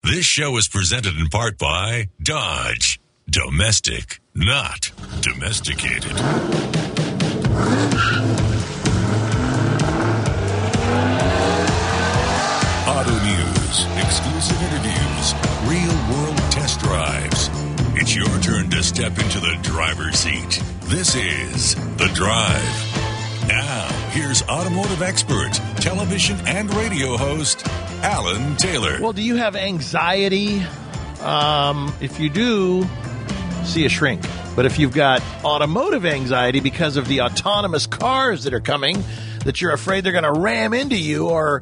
This show is presented in part by Dodge. Domestic, not domesticated. Auto News, exclusive interviews, real-world test drives. It's your turn to step into the driver's seat. This is The Drive. Now, here's automotive expert, television and radio host, Alan Taylor. Well, do you have anxiety? If you do, see a shrink. But if you've got automotive anxiety because of the autonomous cars that are coming, that you're afraid they're going to ram into you or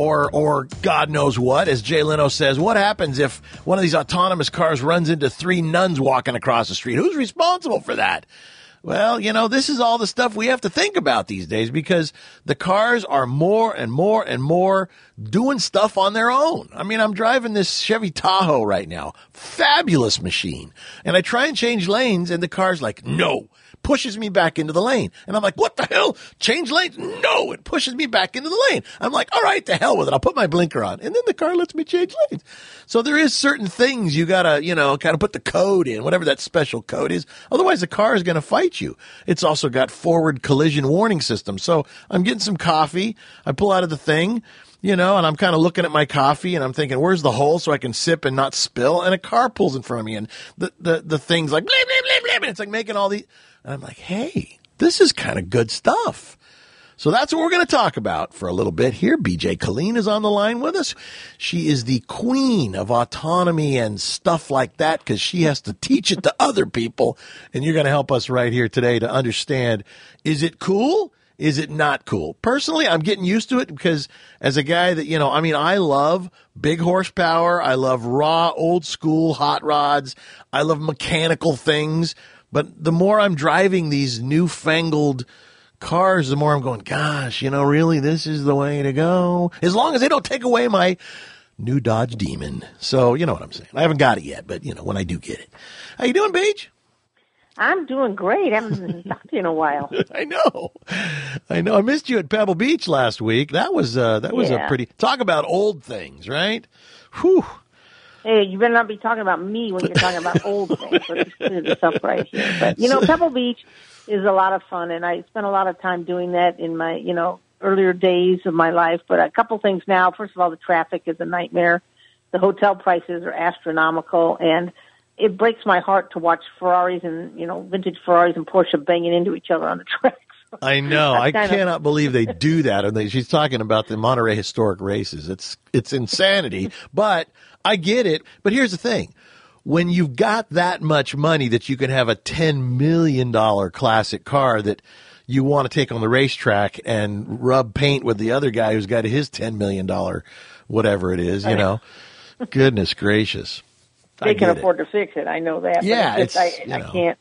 God knows what, as Jay Leno says, what happens if one of these autonomous cars runs into 3 nuns walking across the street? Who's responsible for that? Well, you know, this is all the stuff we have to think about these days because the cars are more and more and more doing stuff on their own. I mean, I'm driving this Chevy Tahoe right now. Fabulous machine. And I try and change lanes and the car's like, no. Pushes me back into the lane. And I'm like, what the hell? Change lanes? No, it pushes me back into the lane. I'm like, all right, to hell with it. I'll put my blinker on. And then the car lets me change lanes. So there is certain things you gotta, kind of put the code in, whatever that special code is. Otherwise the car is going to fight you. It's also got forward collision warning system. So I'm getting some coffee. I pull out of the thing, and I'm kind of looking at my coffee and I'm thinking, where's the hole so I can sip and not spill? And a car pulls in front of me and the thing's like, blim, blim, blim, blim. And it's like making all these. And I'm like, hey, this is kind of good stuff. So that's what we're going to talk about for a little bit here. BJ Colleen is on the line with us. She is the queen of autonomy and stuff like that because she has to teach it to other people. And you're going to help us right here today to understand, is it cool? Is it not cool? Personally, I'm getting used to it because as a guy that, I love big horsepower. I love raw, old school hot rods. I love mechanical things. But the more I'm driving these newfangled cars, the more I'm going, gosh, really, this is the way to go. As long as they don't take away my new Dodge Demon. So, you know what I'm saying. I haven't got it yet, but, when I do get it. How you doing, Paige? I'm doing great. I haven't talked to you in a while. I know. I missed you at Pebble Beach last week. That was a pretty, talk about old things, right? Whew. Hey, you better not be talking about me when you're talking about old things. Let's clear this up right here. But, Pebble Beach is a lot of fun, and I spent a lot of time doing that in my, earlier days of my life. But a couple things now. First of all, the traffic is a nightmare. The hotel prices are astronomical, and it breaks my heart to watch Ferraris and, vintage Ferraris and Porsche banging into each other on the tracks. I know. I cannot believe they do that. And she's talking about the Monterey Historic Races. It's insanity, but I get it. But here's the thing. When you've got that much money that you can have a $10 million classic car that you want to take on the racetrack and rub paint with the other guy who's got his $10 million, whatever it is, goodness gracious. They can afford to fix it. I know that. Yeah. I can't.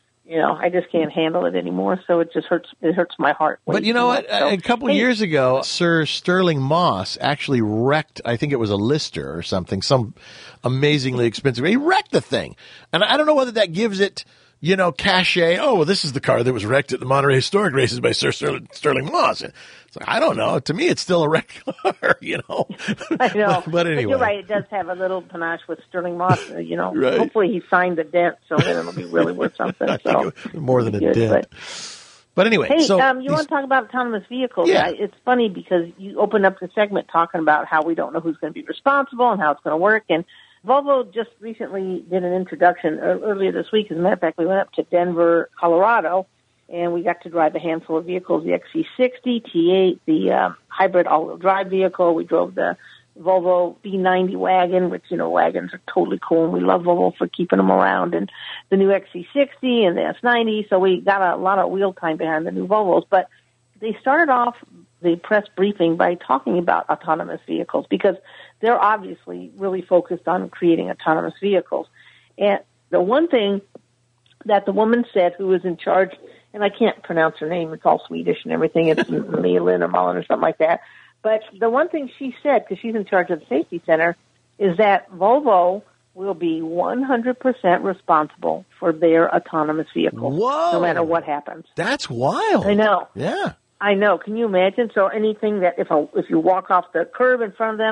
I just can't handle it anymore, so it just hurts. It hurts my heart. But you know what? So, a couple years ago, Sir Sterling Moss actually wrecked, I think it was a Lister or something, some amazingly expensive. He wrecked the thing. And I don't know whether that gives it, cachet. Oh, well, this is the car that was wrecked at the Monterey Historic Races by Sir Sterling Moss. It's like, I don't know. To me, it's still a wrecked car, I know. But anyway. But you're right. It does have a little panache with Sterling Moss. Right. Hopefully he signed the dent, so then it'll be really worth something. So more than a dent. But anyway. Hey, you want to talk about autonomous vehicles? Yeah. It's funny because you opened up the segment talking about how we don't know who's going to be responsible and how it's going to work. And Volvo just recently did an introduction earlier this week. As a matter of fact, we went up to Denver, Colorado, and we got to drive a handful of vehicles, the XC60, T8, the hybrid all-wheel drive vehicle. We drove the Volvo B90 wagon, which, wagons are totally cool, and we love Volvo for keeping them around, and the new XC60 and the S90. So we got a lot of wheel time behind the new Volvos. But they started off the press briefing by talking about autonomous vehicles because they're obviously really focused on creating autonomous vehicles. And the one thing that the woman said who was in charge, and I can't pronounce her name, it's all Swedish and everything, it's Malin or Mullen or something like that, but the one thing she said, because she's in charge of the safety center, is that Volvo will be 100% responsible for their autonomous vehicles, Whoa. no matter what happens. That's wild. I know. Yeah. I know. Can you imagine? So anything that if you walk off the curb in front of them,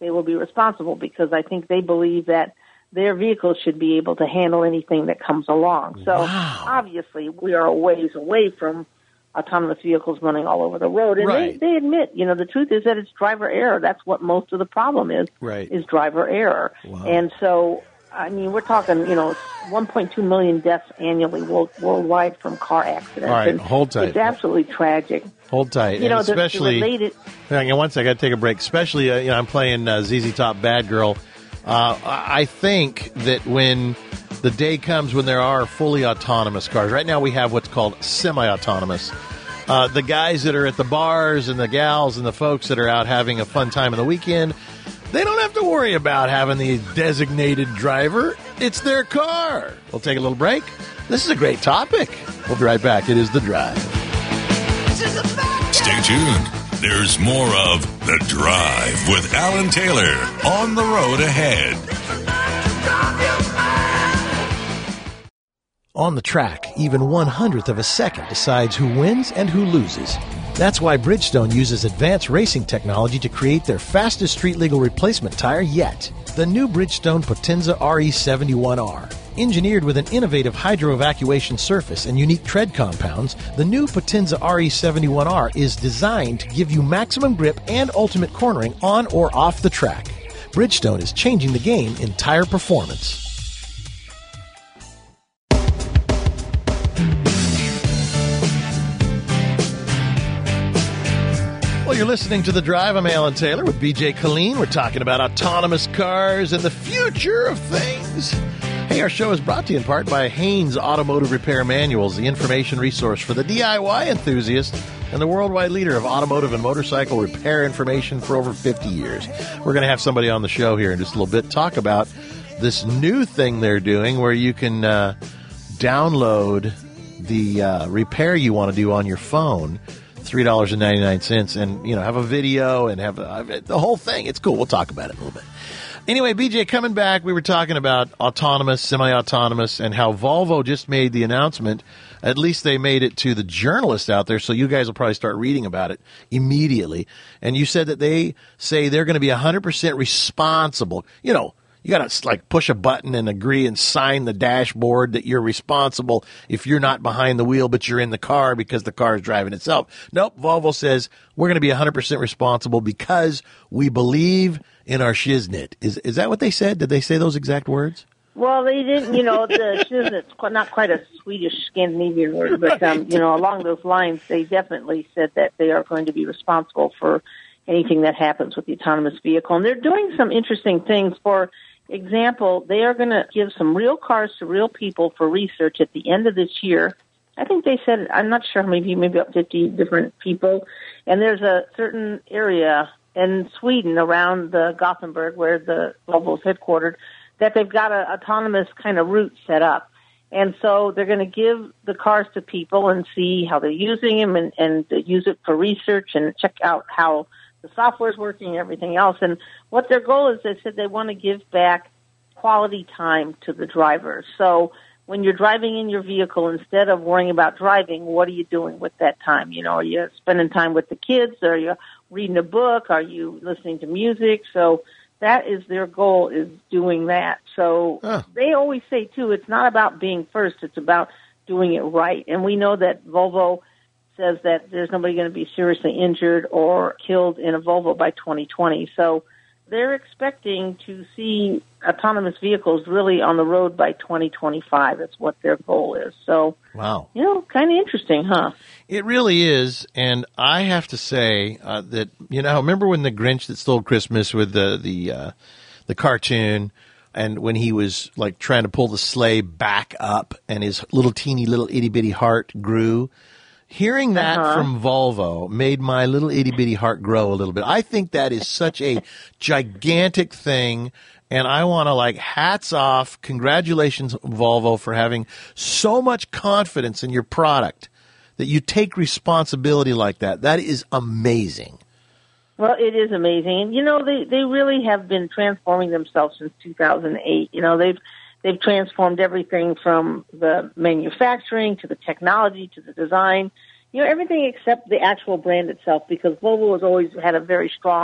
they will be responsible, because I think they believe that their vehicles should be able to handle anything that comes along. So obviously we are a ways away from autonomous vehicles running all over the road. And they admit, the truth is that it's driver error. That's what most of the problem is driver error. Wow. And so, I mean, we're talking, 1.2 million deaths annually worldwide from car accidents. All right, hold tight. It's absolutely tragic. Hold tight. And especially, hang on one second, I got to take a break. Especially, I'm playing ZZ Top Bad Girl. I think that when the day comes when there are fully autonomous cars, right now we have what's called semi-autonomous. The guys that are at the bars and the gals and the folks that are out having a fun time on the weekend, they don't have to worry about having the designated driver. It's their car. We'll take a little break. This is a great topic. We'll be right back. It is The Drive. Stay tuned. There's more of The Drive with Alan Taylor on the road ahead. On the track, even 1/100th of a second decides who wins and who loses. That's why Bridgestone uses advanced racing technology to create their fastest street-legal replacement tire yet. The new Bridgestone Potenza RE71R. Engineered with an innovative hydro-evacuation surface and unique tread compounds, the new Potenza RE71R is designed to give you maximum grip and ultimate cornering on or off the track. Bridgestone is changing the game in tire performance. Well, you're listening to The Drive. I'm Alan Taylor with BJ Colleen. We're talking about autonomous cars and the future of things. Hey, our show is brought to you in part by Haynes Automotive Repair Manuals, the information resource for the DIY enthusiast and the worldwide leader of automotive and motorcycle repair information for over 50 years. We're going to have somebody on the show here in just a little bit talk about this new thing they're doing where you can download the repair you want to do on your phone, $3.99, and have a video and have the whole thing. It's cool. We'll talk about it a little bit. Anyway, BJ, coming back, we were talking about autonomous, semi-autonomous, and how Volvo just made the announcement. At least they made it to the journalists out there, so you guys will probably start reading about it immediately. And you said that they say they're going to be 100% responsible. You got to push a button and agree and sign the dashboard that you're responsible if you're not behind the wheel, but you're in the car because the car is driving itself. Nope. Volvo says we're going to be 100% responsible because we believe in our shiznit. Is that what they said? Did they say those exact words? Well, they didn't. The shiznit's not quite a Swedish Scandinavian word, but along those lines, they definitely said that they are going to be responsible for anything that happens with the autonomous vehicle, and they're doing some interesting things. For example, they are going to give some real cars to real people for research at the end of this year. I think they said, I'm not sure, maybe up 50 different people. And there's a certain area in Sweden around the Gothenburg where the Volvo is headquartered that they've got an autonomous kind of route set up. And so they're going to give the cars to people and see how they're using them and use it for research and check out how the software is working and everything else. And what their goal is, they said they want to give back quality time to the drivers. So when you're driving in your vehicle, instead of worrying about driving, what are you doing with that time? Are you spending time with the kids? Are you reading a book? Are you listening to music? So that is their goal, is doing that. So They always say, too, it's not about being first. It's about doing it right. And we know that Volvo says that there's nobody going to be seriously injured or killed in a Volvo by 2020. So they're expecting to see autonomous vehicles really on the road by 2025. That's what their goal is. So, wow. Kind of interesting, huh? It really is. And I have to say that, remember when the Grinch That Stole Christmas with the cartoon, and when he was trying to pull the sleigh back up and his little teeny little itty bitty heart grew? Hearing that from Volvo made my little itty-bitty heart grow a little bit. I think that is such a gigantic thing, and I want to, hats off, congratulations, Volvo, for having so much confidence in your product that you take responsibility like that. That is amazing. Well, it is amazing. And, they really have been transforming themselves since 2008. They've transformed everything from the manufacturing to the technology to the design, everything except the actual brand itself, because Volvo has always had a very strong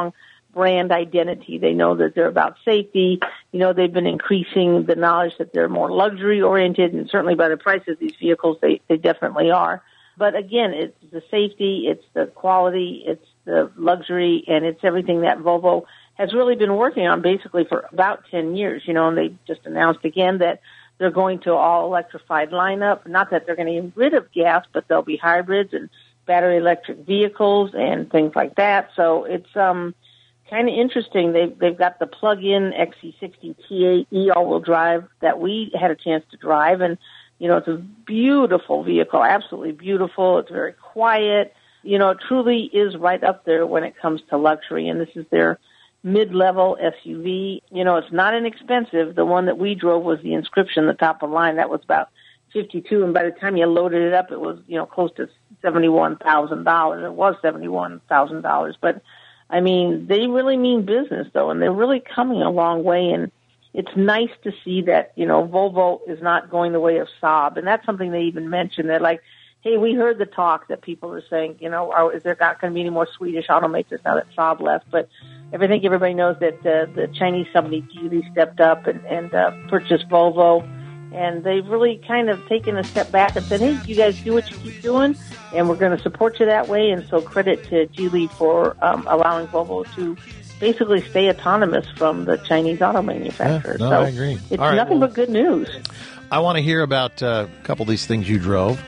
brand identity. They know that they're about safety. You know, they've been increasing the knowledge that they're more luxury-oriented, and certainly by the price of these vehicles, they definitely are. But again, it's the safety, it's the quality, it's the luxury, and it's everything that Volvo has really been working on basically for about 10 years, you know, and they just announced again that they're going to all electrified lineup. Not that they're going to get rid of gas, but there'll be hybrids and battery electric vehicles and things like that. So it's kind of interesting. They've got the plug-in XC60 T8 all-wheel drive that we had a chance to drive, and you know, it's a beautiful vehicle, absolutely beautiful. It's very quiet. You know, it truly is right up there when it comes to luxury, and this is their mid-level SUV. You know, it's not inexpensive. The one that we drove was the Inscription, the top of the line. That was about $52, and by the time you loaded it up, it was, you know, close to $71,000. It was $71,000. But, I mean, they really mean business, though, and they're really coming a long way, and it's nice to see that, you know, Volvo is not going the way of Saab, and that's something they even mentioned. They're like, hey, we heard the talk that people are saying, you know, is there not going to be any more Swedish automakers now that Saab left? But I think everybody knows that the Chinese company Geely stepped up and purchased Volvo, and they've really kind of taken a step back and said, hey, you guys do what you keep doing, and we're going to support you that way. And so credit to Geely for allowing Volvo to basically stay autonomous from the Chinese auto manufacturers. Yeah, no, so I agree. It's nothing but good news. I want to hear about a couple of these things you drove.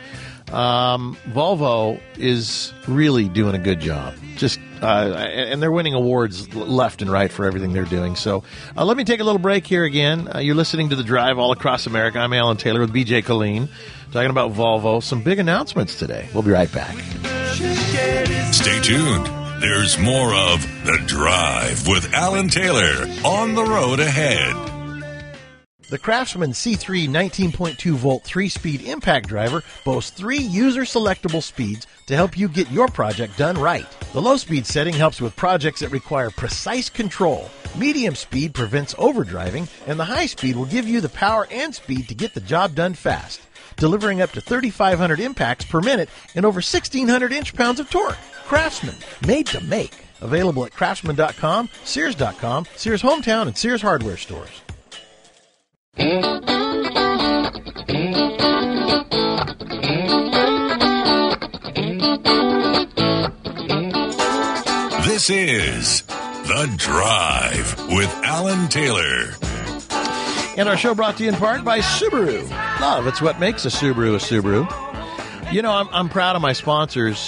Volvo is really doing a good job. And they're winning awards left and right for everything they're doing. So let me take a little break here again. You're listening to The Drive all across America. I'm Alan Taylor with BJ Colleen, talking about Volvo. Some big announcements today. We'll be right back. Stay tuned. There's more of The Drive with Alan Taylor on the road ahead. The Craftsman C3 19.2-volt 3-speed impact driver boasts 3 user-selectable speeds to help you get your project done right. The low-speed setting helps with projects that require precise control. Medium speed prevents overdriving, and the high speed will give you the power and speed to get the job done fast, delivering up to 3,500 impacts per minute and over 1,600 inch-pounds of torque. Craftsman, made to make. Available at craftsman.com, Sears.com, Sears Hometown, and Sears Hardware stores. This is The Drive with Alan Taylor. And our show brought to you in part by Subaru. Love, it's what makes a Subaru a Subaru. You know, I'm proud of my sponsors.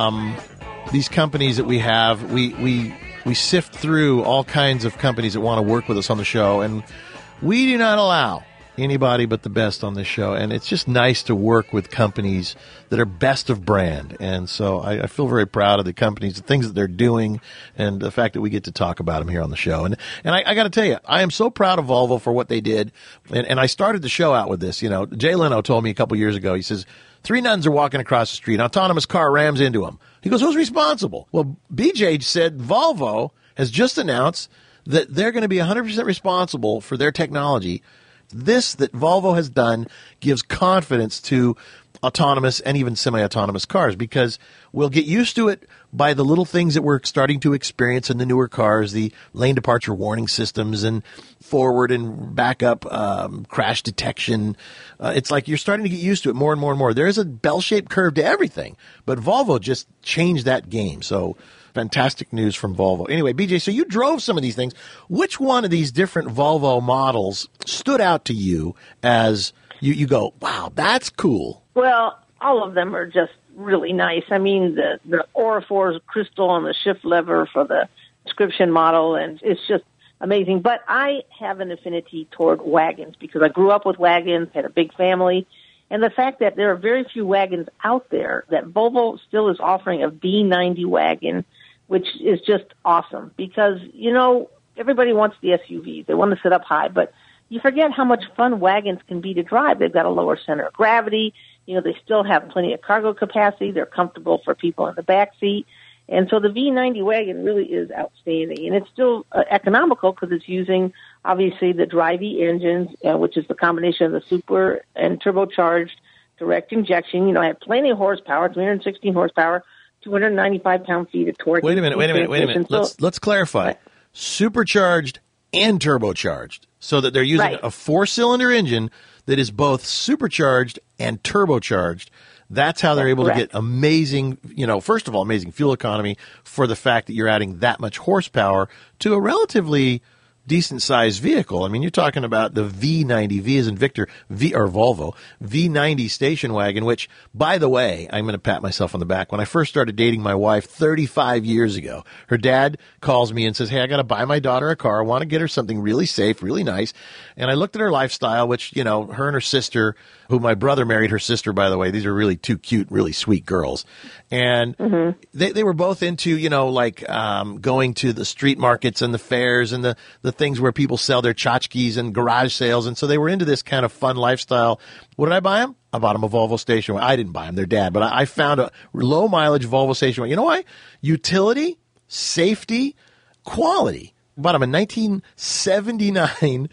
These companies that we have, we sift through all kinds of companies that want to work with us on the show, and we do not allow anybody but the best on this show, and it's just nice to work with companies that are best of brand. And so I feel very proud of the companies, the things that they're doing, and the fact that we get to talk about them here on the show. And I got to tell you, I am so proud of Volvo for what they did. And I started the show out with this. You know, Jay Leno told me a couple years ago, he says, 3 nuns are walking across the street. An autonomous car rams into them. He goes, who's responsible? Well, BJ said Volvo has just announced that they're going to be 100% responsible for their technology. This that Volvo has done gives confidence to autonomous and even semi-autonomous cars, because we'll get used to it by the little things that we're starting to experience in the newer cars, the lane departure warning systems and forward and backup crash detection. It's like you're starting to get used to it more and more and more. There is a bell-shaped curve to everything, but Volvo just changed that game. So fantastic news from Volvo. Anyway, BJ, so you drove some of these things. Which one of these different Volvo models stood out to you as you go, wow, that's cool? Well, all of them are just really nice. I mean, the Aura crystal on the shift lever for the Inscription model, and it's just amazing. But I have an affinity toward wagons because I grew up with wagons, had a big family, and the fact that there are very few wagons out there, that Volvo still is offering a V90 wagon, which is just awesome because, you know, everybody wants the SUVs. They want to sit up high, but you forget how much fun wagons can be to drive. They've got a lower center of gravity. You know, they still have plenty of cargo capacity. They're comfortable for people in the back seat. And so the V90 wagon really is outstanding. And it's still economical because it's using, obviously, the Drive-E engines, which is the combination of the super and turbocharged direct injection. You know, I have plenty of horsepower, 316 horsepower, 295 pound-feet of torque. Wait a minute. Let's clarify. Right. Supercharged and turbocharged, so that they're using a 4-cylinder engine that is both supercharged and turbocharged. That's how they're able to get amazing, first of all, amazing fuel economy for the fact that you're adding that much horsepower to a relatively decent-sized vehicle. I mean, you're talking about the V90, V as in Victor, Volvo, V90 station wagon, which, by the way, I'm going to pat myself on the back. When I first started dating my wife 35 years ago, her dad calls me and says, hey, I got to buy my daughter a car. I want to get her something really safe, really nice. And I looked at her lifestyle, which, her and her sister, who my brother married her sister, by the way. These are really two cute, really sweet girls. And they were both into, going to the street markets and the fairs and the things where people sell their tchotchkes and garage sales. And so they were into this kind of fun lifestyle. What did I buy them? I bought them a Volvo station wagon. I didn't buy them, their dad, but I found a low mileage Volvo station wagon. You know why? Utility, safety, quality. I bought them a 1979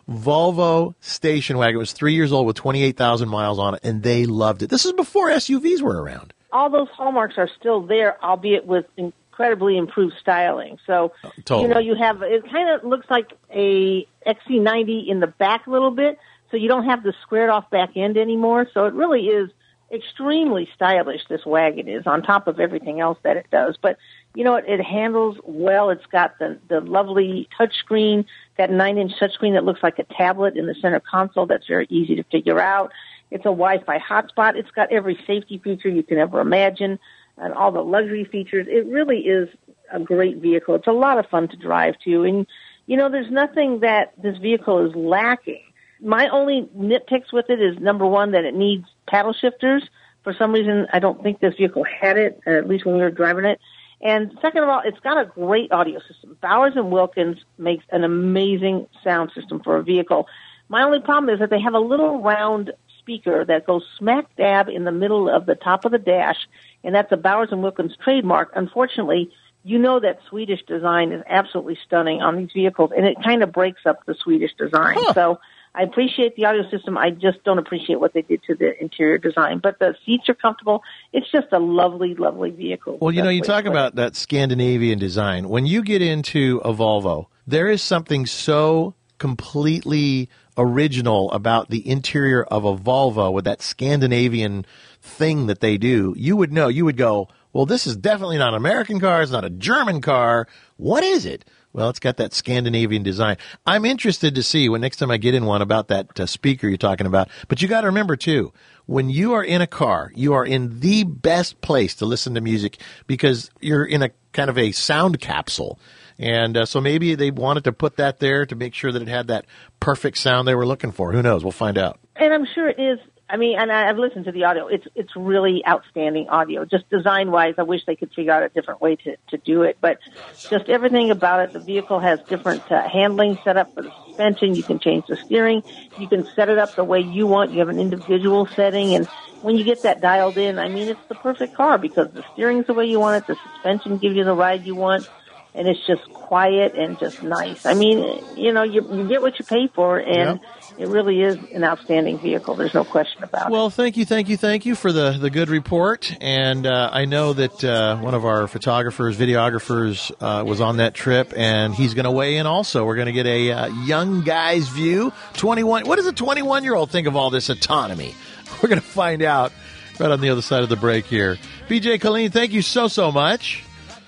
Volvo station wagon. It was 3 years old with 28,000 miles on it, and they loved it. This is before SUVs were around. All those hallmarks are still there, albeit with incredibly improved styling. So, totally. you have, it kind of looks like a XC90 in the back a little bit, so you don't have the squared off back end anymore. So it really is extremely stylish, this wagon is, on top of everything else that it does. But, it handles well. It's got the lovely touchscreen, that 9-inch touchscreen that looks like a tablet in the center console that's very easy to figure out. It's a Wi-Fi hotspot. It's got every safety feature you can ever imagine and all the luxury features. It really is a great vehicle. It's a lot of fun to drive, too. And, there's nothing that this vehicle is lacking. My only nitpicks with it is, number one, that it needs paddle shifters. For some reason, I don't think this vehicle had it, at least when we were driving it. And second of all, it's got a great audio system. Bowers & Wilkins makes an amazing sound system for a vehicle. My only problem is that they have a little round speaker that goes smack dab in the middle of the top of the dash, and that's a Bowers & Wilkins trademark. Unfortunately, that Swedish design is absolutely stunning on these vehicles, and it kind of breaks up the Swedish design. So I appreciate the audio system. I just don't appreciate what they did to the interior design. But the seats are comfortable. It's just a lovely, lovely vehicle. Well, you talk about that Scandinavian design. When you get into a Volvo, there is something so completely original about the interior of a Volvo with that Scandinavian thing that they do. You would know. You would go, well, this is definitely not an American car. It's not a German car. What is it? Well, it's got that Scandinavian design. I'm interested to see when next time I get in one about that speaker you're talking about. But you got to remember, too, when you are in a car, you are in the best place to listen to music because you're in a kind of a sound capsule. And so maybe they wanted to put that there to make sure that it had that perfect sound they were looking for. Who knows? We'll find out. And I'm sure it is. I mean, and I've listened to the audio. It's really outstanding audio. Just design-wise, I wish they could figure out a different way to do it. But just everything about it, the vehicle has different handling set up for the suspension. You can change the steering. You can set it up the way you want. You have an individual setting. And when you get that dialed in, I mean, it's the perfect car because the steering's the way you want it. The suspension gives you the ride you want. And it's just quiet and just nice. I mean, you get what you pay for, and It really is an outstanding vehicle. There's no question about it. Well, thank you for the good report. And I know that one of our photographers, videographers was on that trip, and he's going to weigh in also. We're going to get a young guy's view. 21. What does a 21-year-old think of all this autonomy? We're going to find out right on the other side of the break here. BJ Colleen, thank you so much.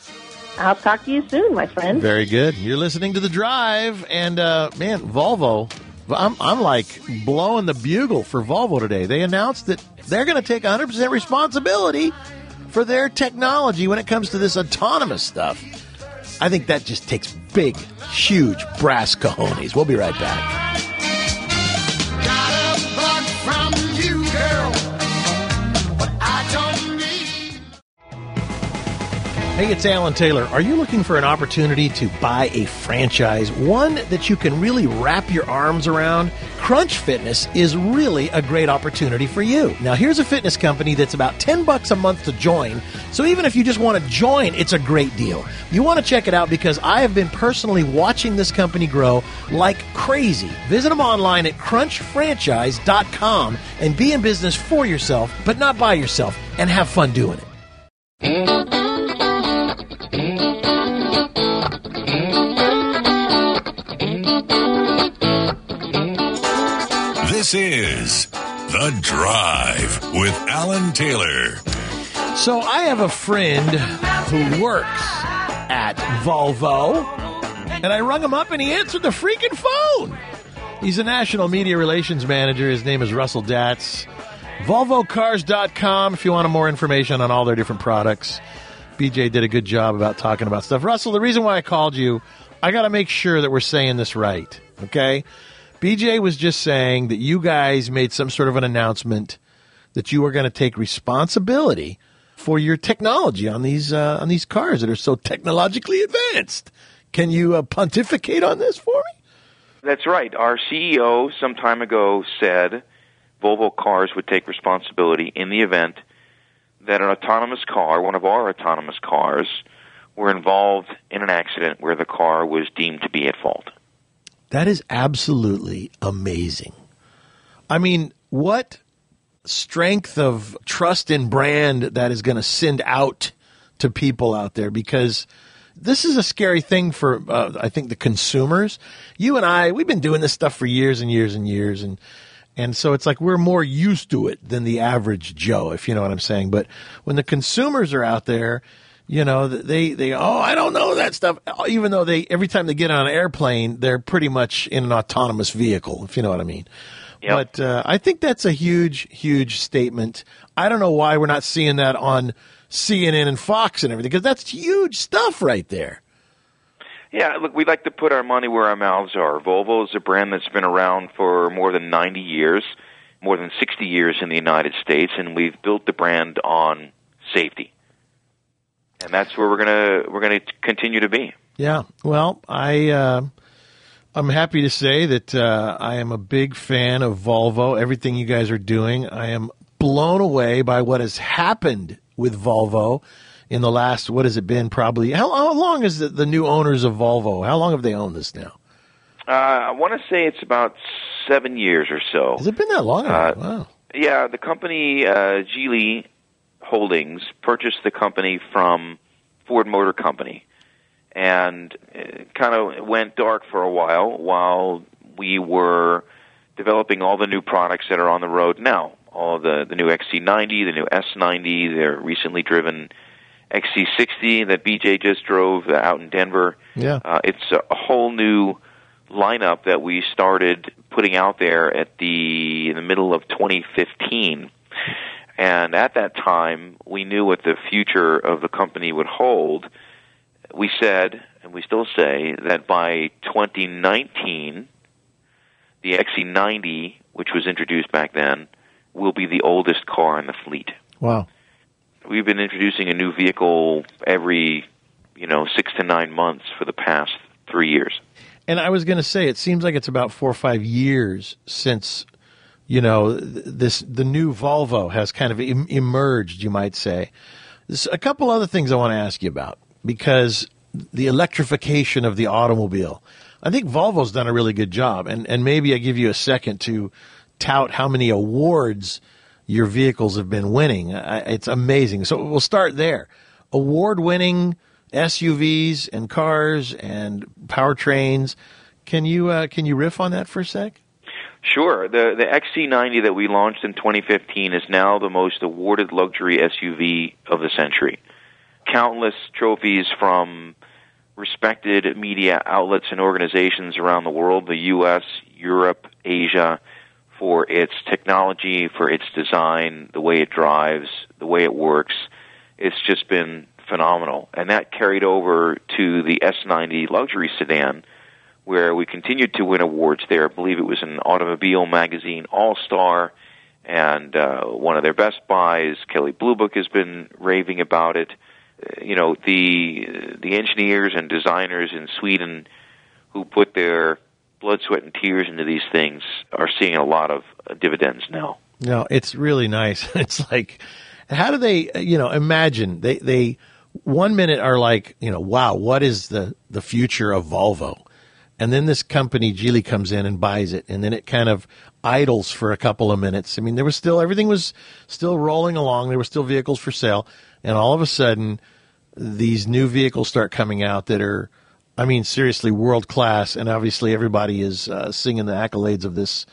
I'll talk to you soon, my friend. Very good. You're listening to The Drive, and man, Volvo, I'm like blowing the bugle for Volvo today. They announced that they're going to take 100% responsibility for their technology when it comes to this autonomous stuff. I think that just takes big, huge brass cojones. We'll be right back. Got a bug from you, girl, but I don't need. Hey, it's Alan Taylor. Are you looking for an opportunity to buy a franchise, one that you can really wrap your arms around? Crunch Fitness is really a great opportunity for you. Now, here's a fitness company that's about $10 a month to join, so even if you just want to join, it's a great deal. You want to check it out because I have been personally watching this company grow like crazy. Visit them online at crunchfranchise.com and be in business for yourself, but not by yourself, and have fun doing it. This is The Drive with Alan Taylor. So I have a friend who works at Volvo, and I rung him up and he answered the freaking phone. He's a national media relations manager. His name is Russell Datz. VolvoCars.com if you want more information on all their different products. BJ did a good job about talking about stuff. Russell, the reason why I called you, I got to make sure that we're saying this right, okay? BJ was just saying that you guys made some sort of an announcement that you were going to take responsibility for your technology on these cars that are so technologically advanced. Can you pontificate on this for me? That's right. Our CEO some time ago said Volvo Cars would take responsibility in the event that an autonomous car, one of our autonomous cars, were involved in an accident where the car was deemed to be at fault. That is absolutely amazing. I mean, what strength of trust in brand that is going to send out to people out there, because this is a scary thing for, I think, the consumers. You and I, we've been doing this stuff for years and years and years, and so it's like we're more used to it than the average Joe, if you know what I'm saying. But when the consumers are out there, you know, they I don't know that stuff, even though every time they get on an airplane, they're pretty much in an autonomous vehicle, if you know what I mean. Yep. But I think that's a huge, huge statement. I don't know why we're not seeing that on CNN and Fox and everything, because that's huge stuff right there. Yeah, look, we like to put our money where our mouths are. Volvo is a brand that's been around for more than 90 years, more than 60 years in the United States, and we've built the brand on safety. And that's where we're gonna continue to be. Yeah. Well, I'm happy to say that I am a big fan of Volvo. Everything you guys are doing, I am blown away by what has happened with Volvo in the last, what has it been, probably, how long is the new owners of Volvo? How long have they owned this now? I want to say it's about 7 years or so. Has it been that long? Wow. Yeah, the company, Geely Holdings, purchased the company from Ford Motor Company, and it kind of went dark for a while we were developing all the new products that are on the road now. All the new XC90, the new S90, their recently driven XC60 that BJ just drove out in Denver. Yeah. It's a whole new lineup that we started putting out there in the middle of 2015. And at that time, we knew what the future of the company would hold. We said, and we still say, that by 2019, the XC90, which was introduced back then, will be the oldest car in the fleet. Wow. We've been introducing a new vehicle every, 6 to 9 months for the past 3 years. And I was going to say, it seems like it's about 4 or 5 years since, the new Volvo has kind of emerged, you might say. There's a couple other things I want to ask you about, because the electrification of the automobile, I think Volvo's done a really good job. And maybe I give you a second to tout how many awards your vehicles have been winning. It's amazing. So we'll start there. Award-winning SUVs and cars and powertrains. Can you riff on that for a sec? Sure. The XC90 that we launched in 2015 is now the most awarded luxury SUV of the century. Countless trophies from respected media outlets and organizations around the world, the U.S., Europe, Asia, for its technology, for its design, the way it drives, the way it works. It's just been phenomenal. And that carried over to the S90 luxury sedan, where we continued to win awards there. I believe it was an Automobile Magazine All-Star, and one of their best buys. Kelly Blue Book has been raving about it. The engineers and designers in Sweden who put their blood, sweat, and tears into these things are seeing a lot of dividends now. No, it's really nice. It's like, how do they, imagine they 1 minute are like, wow, what is the future of Volvo? And then this company, Geely, comes in and buys it, and then it kind of idles for a couple of minutes. I mean, everything was still rolling along. There were still vehicles for sale, and all of a sudden, these new vehicles start coming out that are, seriously world class. And obviously, everybody is singing the accolades of this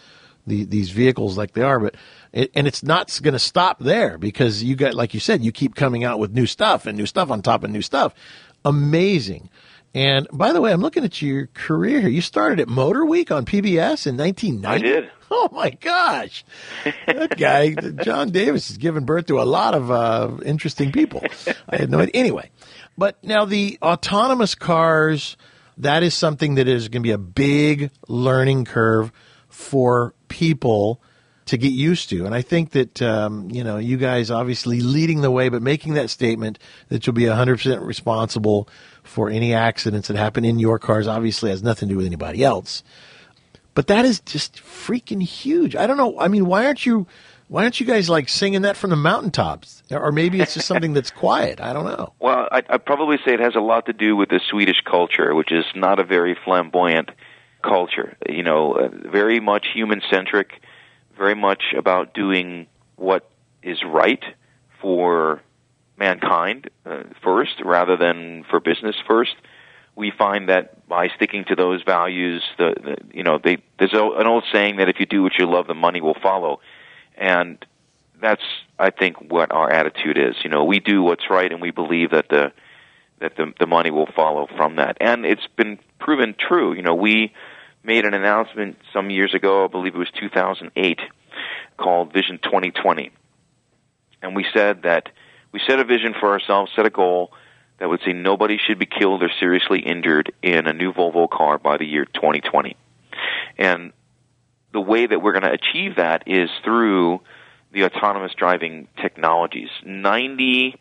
these vehicles like they are. But and it's not going to stop there, because you got, like you said, you keep coming out with new stuff and new stuff on top of new stuff. Amazing. And by the way, I'm looking at your career here. You started at Motor Week on PBS in 1990. I did. Oh my gosh, that guy, John Davis, has given birth to a lot of interesting people. I had no idea. Anyway, but now the autonomous cars, that is something that is going to be a big learning curve for people to get used to. And I think that, you guys obviously leading the way, but making that statement that you'll be 100% responsible for any accidents that happen in your cars obviously has nothing to do with anybody else. But that is just freaking huge. I don't know. I mean, why aren't you guys like singing that from the mountaintops? Or maybe it's just something that's quiet. I don't know. Well, I'd probably say it has a lot to do with the Swedish culture, which is not a very flamboyant culture. Very much human-centric, very much about doing what is right for mankind first, rather than for business first. We find that by sticking to those values, there's an old saying that if you do what you love, the money will follow. And that's, I think, what our attitude is. We do what's right, and we believe that the money will follow from that. And it's been proven true. We made an announcement some years ago, I believe it was 2008, called Vision 2020. And we said that we set a vision for ourselves, set a goal that would say nobody should be killed or seriously injured in a new Volvo car by the year 2020. And the way that we're going to achieve that is through the autonomous driving technologies. 95%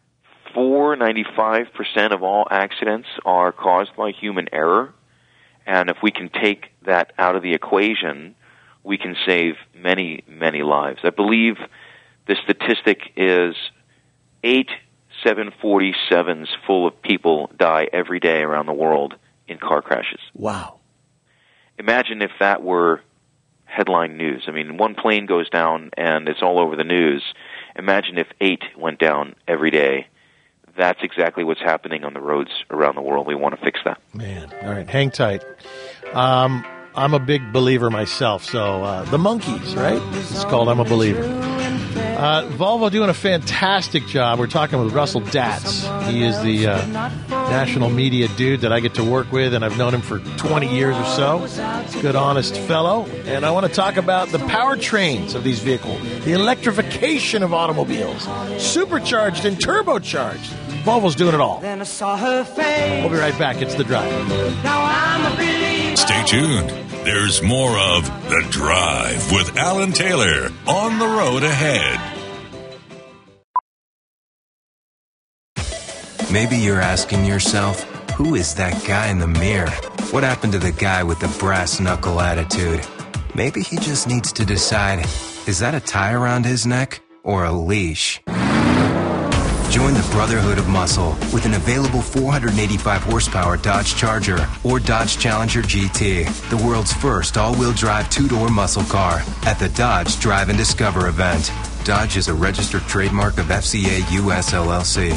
of all accidents are caused by human error. And if we can take that out of the equation, we can save many, many lives. I believe the statistic is 8 747s full of people die every day around the world in car crashes. Wow. Imagine if that were headline news. I mean, one plane goes down and it's all over the news. Imagine if 8 went down every day. That's exactly what's happening on the roads around the world. We want to fix that. Man, all right, hang tight. I'm a big believer myself, so the Monkees, right? It's called I'm a Believer. Volvo doing a fantastic job. We're talking with Russell Datz. He is the national media dude that I get to work with, and I've known him for 20 years or so. Good, honest fellow. And I want to talk about the powertrains of these vehicles, the electrification of automobiles, supercharged and turbocharged. Volvo's doing it all. Then I saw her face. We'll be right back. It's The Drive. Now I'm a believer. Stay tuned. There's more of The Drive with Alan Taylor on the road ahead. Maybe you're asking yourself, who is that guy in the mirror? What happened to the guy with the brass knuckle attitude? Maybe he just needs to decide, is that a tie around his neck or a leash? Join the Brotherhood of Muscle with an available 485 horsepower Dodge Charger or Dodge Challenger GT, the world's first all-wheel drive two-door muscle car at the Dodge Drive and Discover event. Dodge is a registered trademark of FCA US LLC.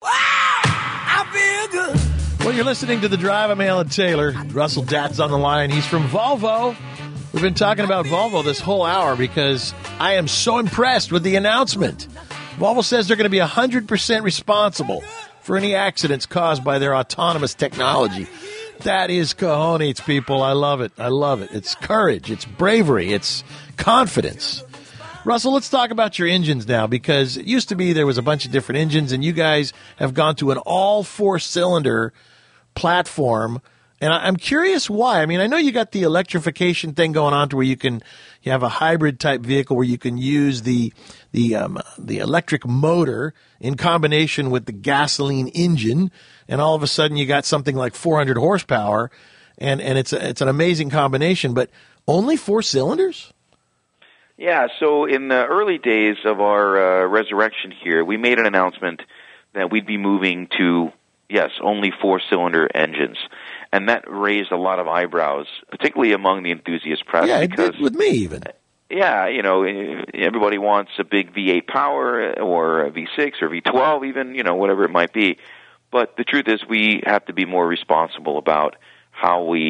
Well, you're listening to The Drive. I'm Alan Taylor. Russell Datz on the line. He's from Volvo. We've been talking about Volvo this whole hour because I am so impressed with the announcement. Volvo says they're going to be 100% responsible for any accidents caused by their autonomous technology. That is cojones, people. I love it. I love it. It's courage. It's bravery. It's confidence. Russell, let's talk about your engines now, because it used to be there was a bunch of different engines, and you guys have gone to an all 4-cylinder platform. And I'm curious why. I mean, I know you got the electrification thing going on to where you have a hybrid type vehicle where you can use the electric motor in combination with the gasoline engine, and all of a sudden you got something like 400 horsepower, and it's an amazing combination. But only 4 cylinders? Yeah. So in the early days of our resurrection here, we made an announcement that we'd be moving to only 4-cylinder engines. And that raised a lot of eyebrows, particularly among the enthusiast press. Yeah, it did with me even. Yeah, everybody wants a big V8 power or a V6 or V12 even, whatever it might be. But the truth is we have to be more responsible about how we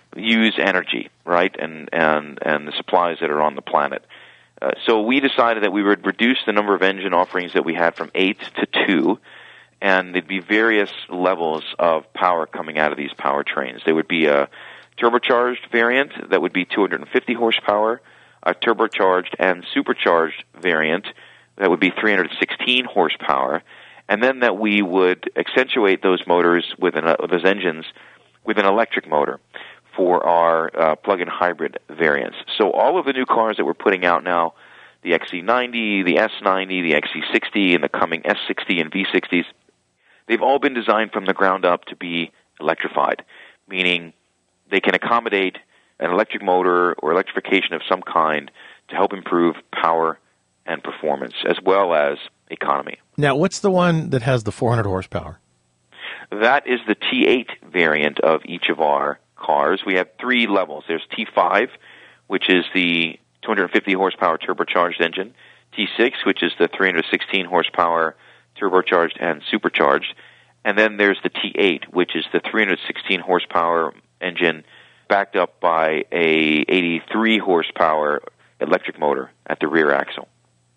use energy, right, and the supplies that are on the planet. So we decided that we would reduce the number of engine offerings that we had from 8 to 2, and there'd be various levels of power coming out of these powertrains. There would be a turbocharged variant that would be 250 horsepower, a turbocharged and supercharged variant that would be 316 horsepower, and then that we would accentuate those motors those engines with an electric motor for our plug-in hybrid variants. So all of the new cars that we're putting out now, the XC90, the S90, the XC60, and the coming S60 and V60s, they've all been designed from the ground up to be electrified, meaning they can accommodate an electric motor or electrification of some kind to help improve power and performance, as well as economy. Now, what's the one that has the 400 horsepower? That is the T8 variant of each of our cars. We have 3 levels. There's T5, which is the 250 horsepower turbocharged engine, T6, which is the 316 horsepower turbocharged and supercharged, and then there's the T8, which is the 316 horsepower engine backed up by a 83 horsepower electric motor at the rear axle.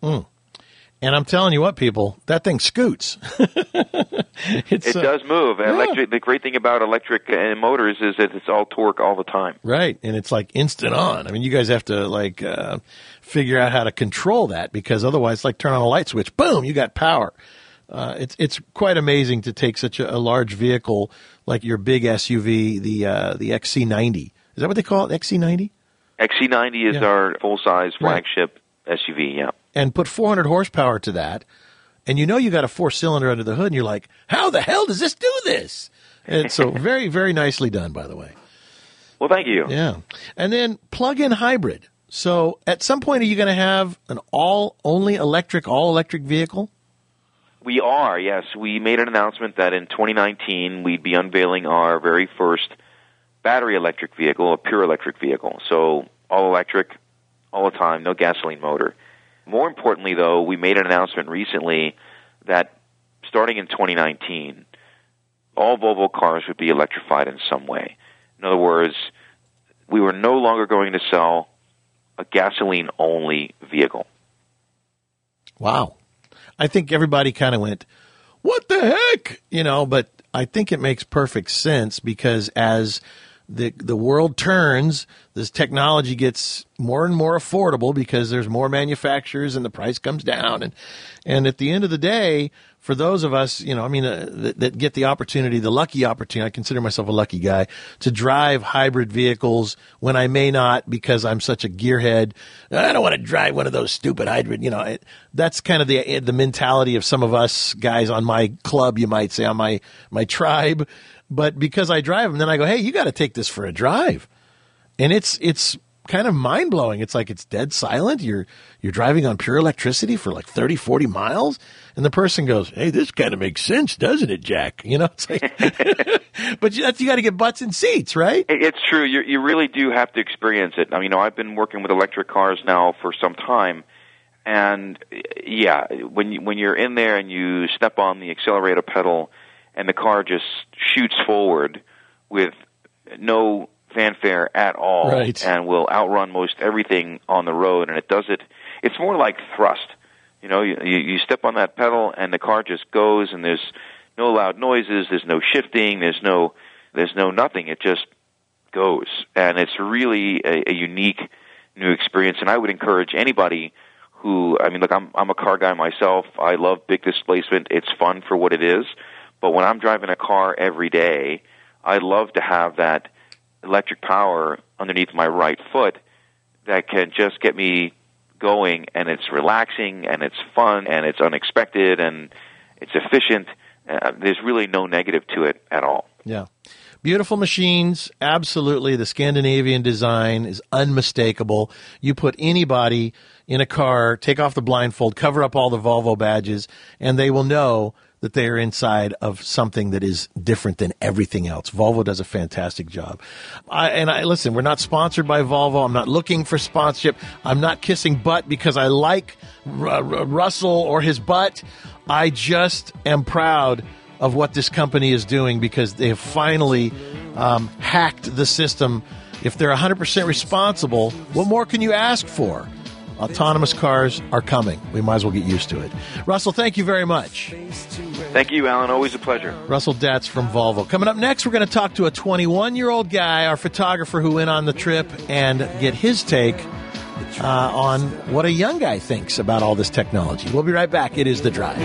And I'm telling you what, people, that thing scoots. It does move. Yeah. The great thing about electric motors is that it's all torque all the time. Right, and it's like instant on. I mean, you guys have to figure out how to control that, because otherwise it's like turn on a light switch. Boom, you got power. It's quite amazing to take such a large vehicle like your big SUV, the XC90. Is that what they call it, XC90? XC90 is our full-size flagship SUV, yeah. And put 400 horsepower to that, and you got a 4-cylinder under the hood, and you're like, how the hell does this do this? And so very, very nicely done, by the way. Well, thank you. Yeah. And then plug-in hybrid. So at some point, are you going to have an all-electric vehicle? We are, yes. We made an announcement that in 2019 we'd be unveiling our very first battery electric vehicle, a pure electric vehicle. So all electric, all the time, no gasoline motor. More importantly, though, we made an announcement recently that starting in 2019, all Volvo cars would be electrified in some way. In other words, we were no longer going to sell a gasoline-only vehicle. Wow. I think everybody kind of went, what the heck? But I think it makes perfect sense, because as the world turns, this technology gets more and more affordable because there's more manufacturers and the price comes down. And at the end of the day, for those of us, that get the opportunity, the lucky opportunity, I consider myself a lucky guy, to drive hybrid vehicles when I may not because I'm such a gearhead. I don't want to drive one of those stupid hybrid, that's kind of the mentality of some of us guys on my club, you might say, on my tribe. But because I drive them, then I go, hey, you got to take this for a drive. And it's kind of mind-blowing. It's like it's dead silent. You're driving on pure electricity for like 30, 40 miles. And the person goes, hey, this kind of makes sense, doesn't it, Jack? It's like, but you got to get butts in seats, right? It's true. You really do have to experience it. I've been working with electric cars now for some time. And yeah, when you're in there and you step on the accelerator pedal and the car just shoots forward with no fanfare at all, right, and will outrun most everything on the road, and it does it. It's more like thrust. You step on that pedal, and the car just goes, and there's no loud noises, there's no shifting, there's no nothing. It just goes, and it's really a unique new experience. And I would encourage anybody who, look, I'm a car guy myself. I love big displacement. It's fun for what it is. But when I'm driving a car every day, I love to have that electric power underneath my right foot that can just get me going, and it's relaxing, and it's fun, and it's unexpected, and it's efficient. There's really no negative to it at all. Yeah. Beautiful machines, absolutely. The Scandinavian design is unmistakable. You put anybody in a car, take off the blindfold, cover up all the Volvo badges, and they will know that they are inside of something that is different than everything else. Volvo does a fantastic job. Listen, we're not sponsored by Volvo. I'm not looking for sponsorship. I'm not kissing butt because I like Russell or his butt. I just am proud of what this company is doing because they have finally hacked the system if they're 100% responsible, what more can you ask for? Autonomous cars are coming. We might as well get used to it. Russell, thank you very much. Thank you, Alan. Always a pleasure. Russell Datz from Volvo. Coming up next, we're going to talk to a 21-year-old guy, our photographer who went on the trip, and get his take on what a young guy thinks about all this technology. We'll be right back. It is The Drive.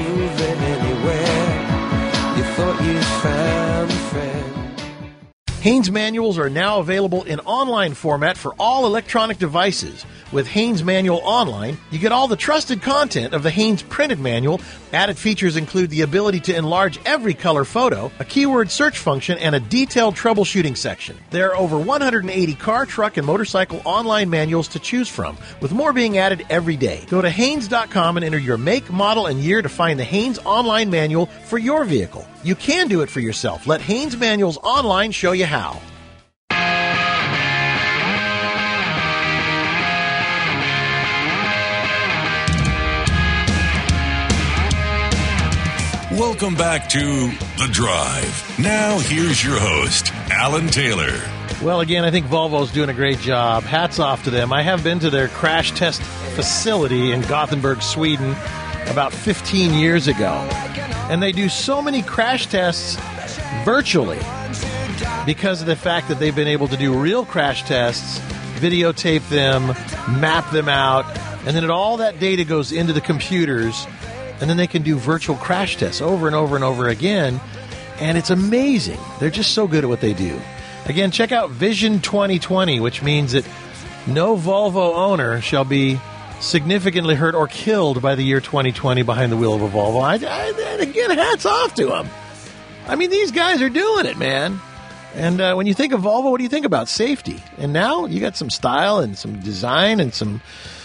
Haynes manuals are now available in online format for all electronic devices. With Haynes Manual Online, you get all the trusted content of the Haynes printed manual. Added features include the ability to enlarge every color photo, a keyword search function, and a detailed troubleshooting section. There are over 180 car, truck, and motorcycle online manuals to choose from, with more being added every day. Go to Haynes.com and enter your make, model, and year to find the Haynes online manual for your vehicle. You can do it for yourself. Let Haynes Manuals Online show you how. Welcome back to The Drive. Now, here's your host, Alan Taylor. Well, again, I think Volvo's doing a great job. Hats off to them. I have been to their crash test facility in Gothenburg, Sweden, about 15 years ago. And they do so many crash tests virtually because of the fact that they've been able to do real crash tests, videotape them, map them out, and then all that data goes into the computers. And then they can do virtual crash tests over and over and over again. And it's amazing. They're just so good at what they do. Again, check out Vision 2020, which means that no Volvo owner shall be significantly hurt or killed by the year 2020 behind the wheel of a Volvo. And again, hats off to them. I mean, these guys are doing it, man. And when you think of Volvo, what do you think about? Safety. And now you got some style and some design and some,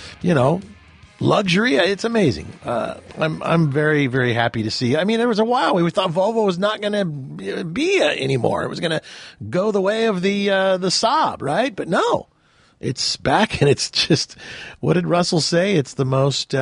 luxury. It's amazing. I'm very, very happy to see. I mean, there was a while we thought Volvo was not going to be anymore. It was going to go the way of the Saab, right? But no, it's back, and it's just, what did Russell say? It's the most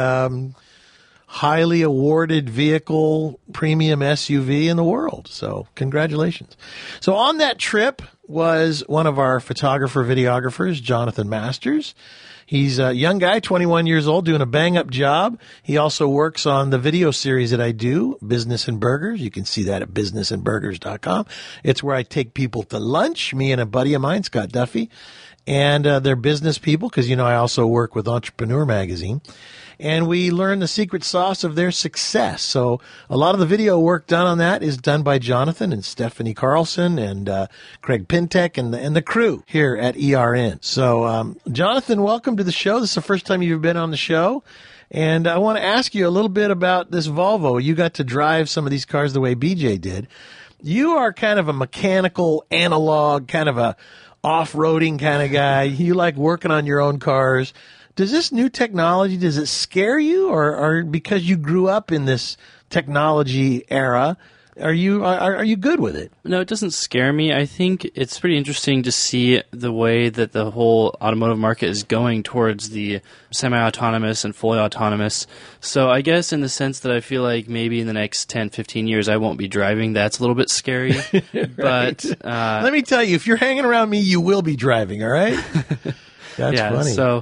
highly awarded vehicle, premium SUV in the world. So congratulations. So on that trip was one of our photographer, videographers, Jonathan Masters. He's a young guy, 21 years old, doing a bang-up job. He also works on the video series that I do, Business and Burgers. You can see that at businessandburgers.com. It's where I take people to lunch, me and a buddy of mine, Scott Duffy, and they're business people because, I also work with Entrepreneur Magazine. And we learn the secret sauce of their success. So a lot of the video work done on that is done by Jonathan and Stephanie Carlson and Craig Pintek and the crew here at ERN. So, Jonathan, welcome to the show. This is the first time you've been on the show. And I want to ask you a little bit about this Volvo. You got to drive some of these cars the way BJ did. You are kind of a mechanical, analog, kind of a off-roading kind of guy. You like working on your own cars. Does this new technology, does it scare you, or because you grew up in this technology era, are you good with it? No, it doesn't scare me. I think it's pretty interesting to see the way that the whole automotive market is going towards the semi-autonomous and fully autonomous. So I guess in the sense that I feel like maybe in the next 10, 15 years I won't be driving, that's a little bit scary. Right. But let me tell you, if you're hanging around me, you will be driving, all right? That's funny. So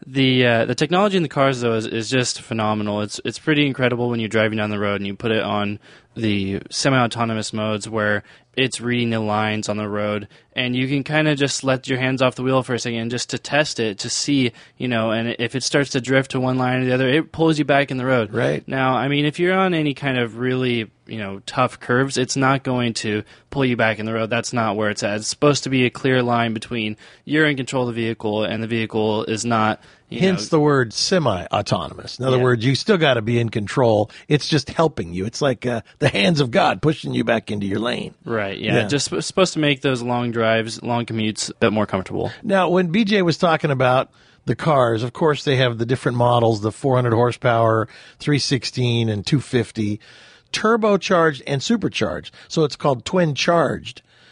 the technology in the cars, though, is just phenomenal. It's pretty incredible when you're driving down the road and you put it on the semi-autonomous modes where it's reading the lines on the road, and you can kind of just let your hands off the wheel for a second just to test it, to see, and if it starts to drift to one line or the other, it pulls you back in the road. Right. Now, I mean, if you're on any kind of really, tough curves, it's not going to pull you back in the road. That's not where it's at. It's supposed to be a clear line between you're in control of the vehicle and the vehicle is not. Hence the word semi-autonomous. In other words, you still got to be in control. It's just helping you. It's like the hands of God pushing you back into your lane. Right, yeah. Just supposed to make those long drives, long commutes a bit more comfortable. Now, when BJ was talking about the cars, of course, they have the different models, the 400 horsepower, 316, and 250, turbocharged and supercharged. So it's called twin charged.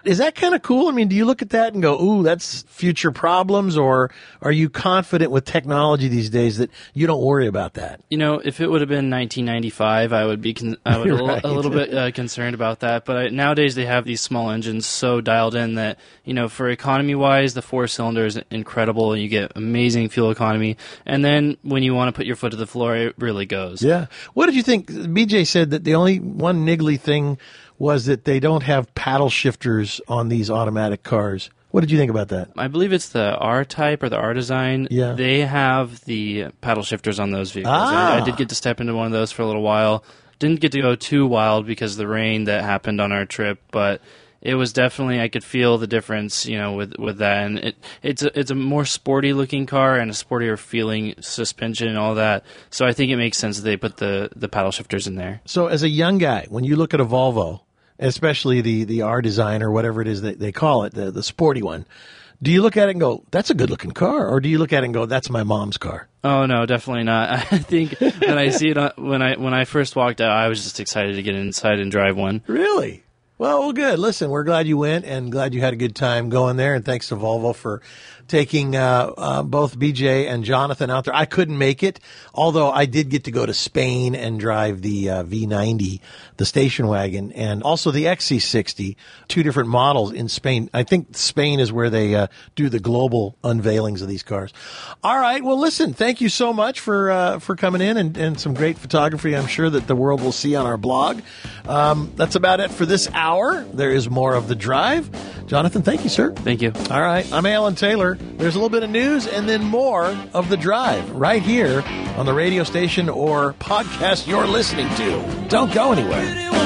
Is that kind of cool? I mean, do you look at that and go, ooh, that's future problems, or are you confident with technology these days that you don't worry about that? You know, if it would have been 1995, I would be Right. a little bit concerned about that. But nowadays they have these small engines so dialed in that, you know, for economy-wise, the 4-cylinder is incredible, and you get amazing fuel economy. And then when you want to put your foot to the floor, it really goes. Yeah. What did you think? BJ said that the only one niggly thing was that they don't have paddle shifters on these automatic cars. What did you think about that? I believe it's the R-Type or the R-Design. Yeah. They have the paddle shifters on those vehicles. Ah. I did get to step into one of those for a little while. Didn't get to go too wild because of the rain that happened on our trip, but it was definitely, I could feel the difference, you know, with that. And it's a more sporty looking car and a sportier feeling suspension and all that. So I think it makes sense that they put the paddle shifters in there. So as a young guy, when you look at a Volvo, especially the R Design or whatever it is that they call it, the sporty one, do you look at it and go, that's a good looking car? Or do you look at it and go, that's my mom's car? Oh no, definitely not. I think when I see it when I first walked out, I was just excited to get inside and drive one. Really? Well, good. Listen, we're glad you went and glad you had a good time going there. And thanks to Volvo for taking both BJ and Jonathan out there. I couldn't make it, although I did get to go to Spain and drive the V90, the station wagon, and also the XC60, 2 different models in Spain. I think Spain is where they do the global unveilings of these cars. All right. Well, listen, thank you so much for coming in and some great photography I'm sure that the world will see on our blog. That's about it for this hour. There is more of The Drive. Jonathan, thank you, sir. Thank you. All right. I'm Alan Taylor. There's a little bit of news and then more of The Drive right here on the radio station or podcast you're listening to. Don't go anywhere.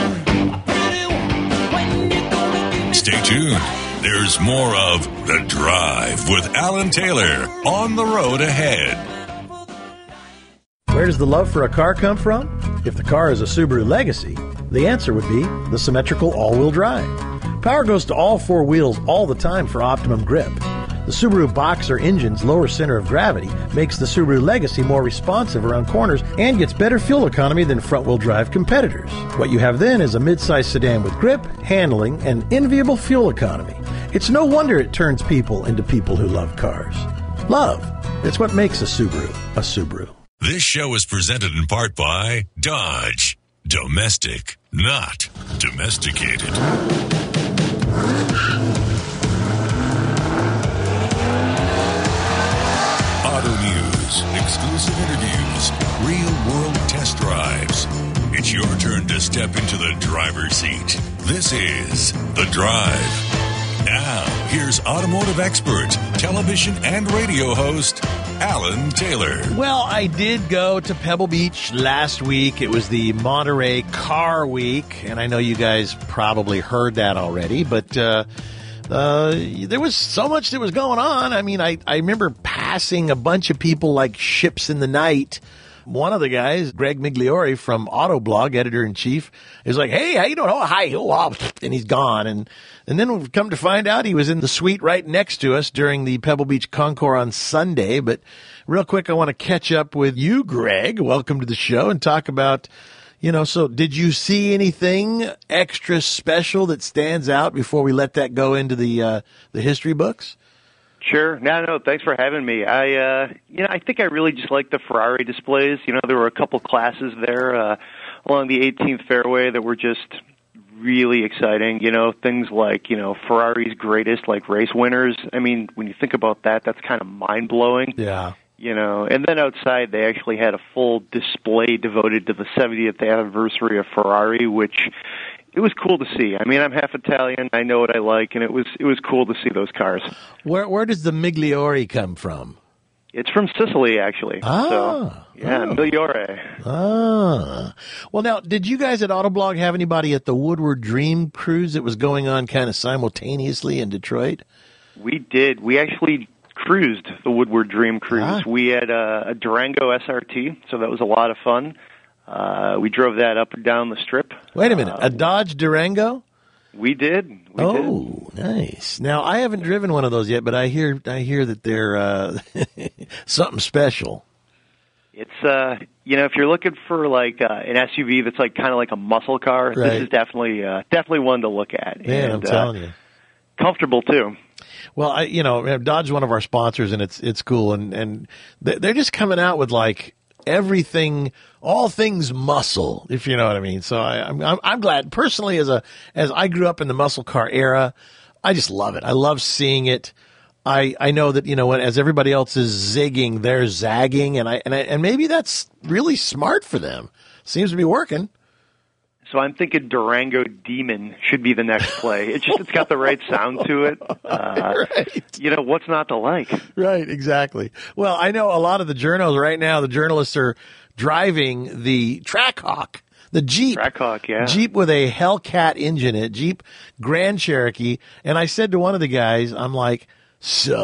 Stay tuned. There's more of The Drive with Alan Taylor on the road ahead. Where does the love for a car come from? If the car is a Subaru Legacy, the answer would be the symmetrical all-wheel drive. Power goes to all 4 wheels all the time for optimum grip. The Subaru Boxer engine's lower center of gravity makes the Subaru Legacy more responsive around corners and gets better fuel economy than front-wheel drive competitors. What you have then is a mid-size sedan with grip, handling, and enviable fuel economy. It's no wonder it turns people into people who love cars. Love. It's what makes a Subaru a Subaru. This show is presented in part by Dodge. Domestic, not domesticated. Auto news, exclusive interviews, real-world test drives. It's your turn to step into the driver's seat. This is The Drive. Now, here's automotive expert, television and radio host, Alan Taylor. Well, I did go to Pebble Beach last week. It was the Monterey Car Week, and I know you guys probably heard that already, but there was so much that was going on. I mean, I remember passing a bunch of people like ships in the night. One of the guys, Greg Migliore from Autoblog, editor-in-chief, is like, hey, how you doing? Oh, hi. Oh, and he's gone. And then we've come to find out he was in the suite right next to us during the Pebble Beach Concours on Sunday. But real quick, I want to catch up with you, Greg. Welcome to the show and talk about, so did you see anything extra special that stands out before we let that go into the history books? Sure. No, thanks for having me. I think I really just like the Ferrari displays. There were a couple classes there along the 18th fairway that were just really exciting. Things like, Ferrari's greatest, like, race winners. I mean, when you think about that, that's kind of mind-blowing. Yeah. And then outside they actually had a full display devoted to the 70th anniversary of Ferrari, which it was cool to see. I mean, I'm half Italian. I know what I like, and it was cool to see those cars. Where does the Migliore come from? It's from Sicily, actually. Migliore. Well, now, did you guys at Autoblog have anybody at the Woodward Dream Cruise that was going on kind of simultaneously in Detroit? We did. We actually cruised the Woodward Dream Cruise. We had a Durango SRT, so that was a lot of fun. We drove that up and down the strip. Wait a minute, a Dodge Durango? We did. We did. Nice. Now, I haven't driven one of those yet, but I hear that they're something special. It's if you're looking for like an SUV that's like kind of like a muscle car, right. This is definitely one to look at. Man, I'm telling you. comfortable too. Well, Dodge is one of our sponsors, and it's cool, and they're just coming out with like everything, all things muscle, if you know what I mean. So I'm glad personally, as I grew up in the muscle car era, I just love it. I love seeing it. I know that, as everybody else is zigging, they're zagging, and maybe that's really smart for them. Seems to be working. So I'm thinking Durango Demon should be the next play. It's got the right sound to it. Right. What's not to like? Right, exactly. Well, I know a lot of the journals right now, the journalists are driving the Trackhawk, the Jeep. Trackhawk, yeah. Jeep with a Hellcat engine in it, Jeep Grand Cherokee. And I said to one of the guys, I'm like, so, ...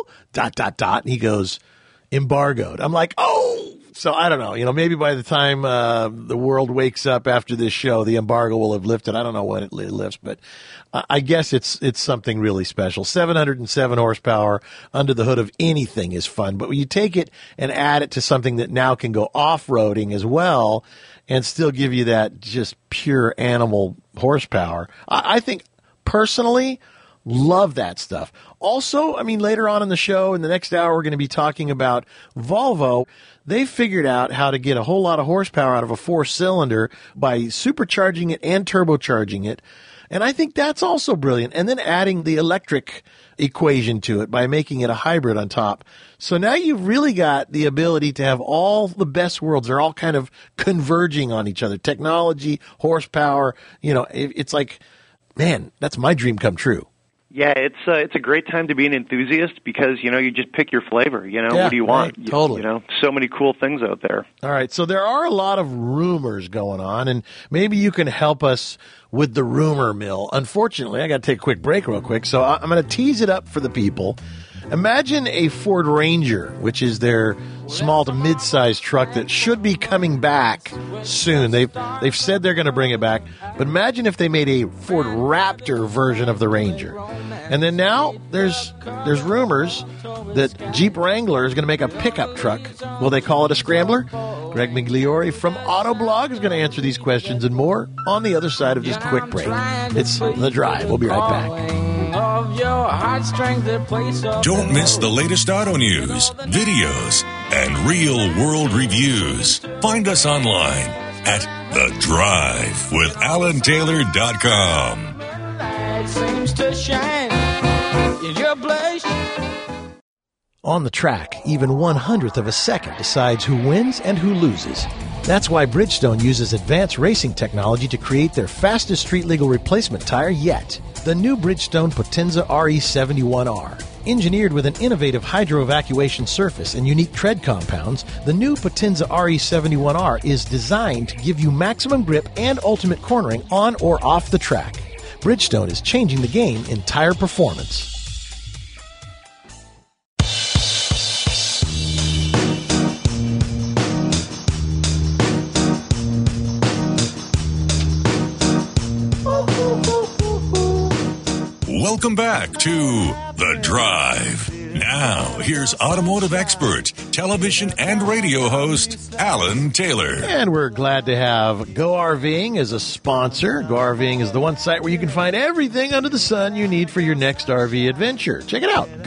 And he goes, embargoed. I'm like, oh! So I don't know. Maybe by the time the world wakes up after this show, the embargo will have lifted. I don't know when it lifts, but I guess it's something really special. 707 horsepower under the hood of anything is fun. But when you take it and add it to something that now can go off-roading as well and still give you that just pure animal horsepower, I think personally love that stuff. Also, later on in the show, in the next hour, we're going to be talking about Volvo. They figured out how to get a whole lot of horsepower out of a 4-cylinder by supercharging it and turbocharging it. And I think that's also brilliant. And then adding the electric equation to it by making it a hybrid on top. So now you've really got the ability to have all the best worlds. They're all kind of converging on each other. Technology, horsepower, it's like, man, that's my dream come true. Yeah, it's a great time to be an enthusiast because, you just pick your flavor. What do you want? Right, totally. So many cool things out there. All right, so there are a lot of rumors going on, and maybe you can help us with the rumor mill. Unfortunately, I got to take a quick break real quick, so I'm going to tease it up for the people. Imagine a Ford Ranger, which is their small to mid-sized truck that should be coming back soon. They've said they're going to bring it back, but imagine if they made a Ford Raptor version of the Ranger. And then now there's rumors that Jeep Wrangler is going to make a pickup truck. Will they call it a Scrambler? Greg Migliore from Autoblog is going to answer these questions and more on the other side of this quick break. It's The Drive. We'll be right back. Don't miss the latest auto news, videos, and real-world reviews. Find us online at thedrivewithalantaylor.com. Seems to shine in your place. On the track, even 1/100th of a second decides who wins and who loses. That's why Bridgestone uses advanced racing technology to create their fastest street-legal replacement tire yet. The new Bridgestone Potenza RE71R. Engineered with an innovative hydro-evacuation surface and unique tread compounds, the new Potenza RE71R is designed to give you maximum grip and ultimate cornering on or off the track. Bridgestone is changing the game in tire performance. Welcome back to The Drive. Now, here's automotive expert, television and radio host, Alan Taylor. And we're glad to have Go RVing as a sponsor. Go RVing is the one site where you can find everything under the sun you need for your next RV adventure. Check it out,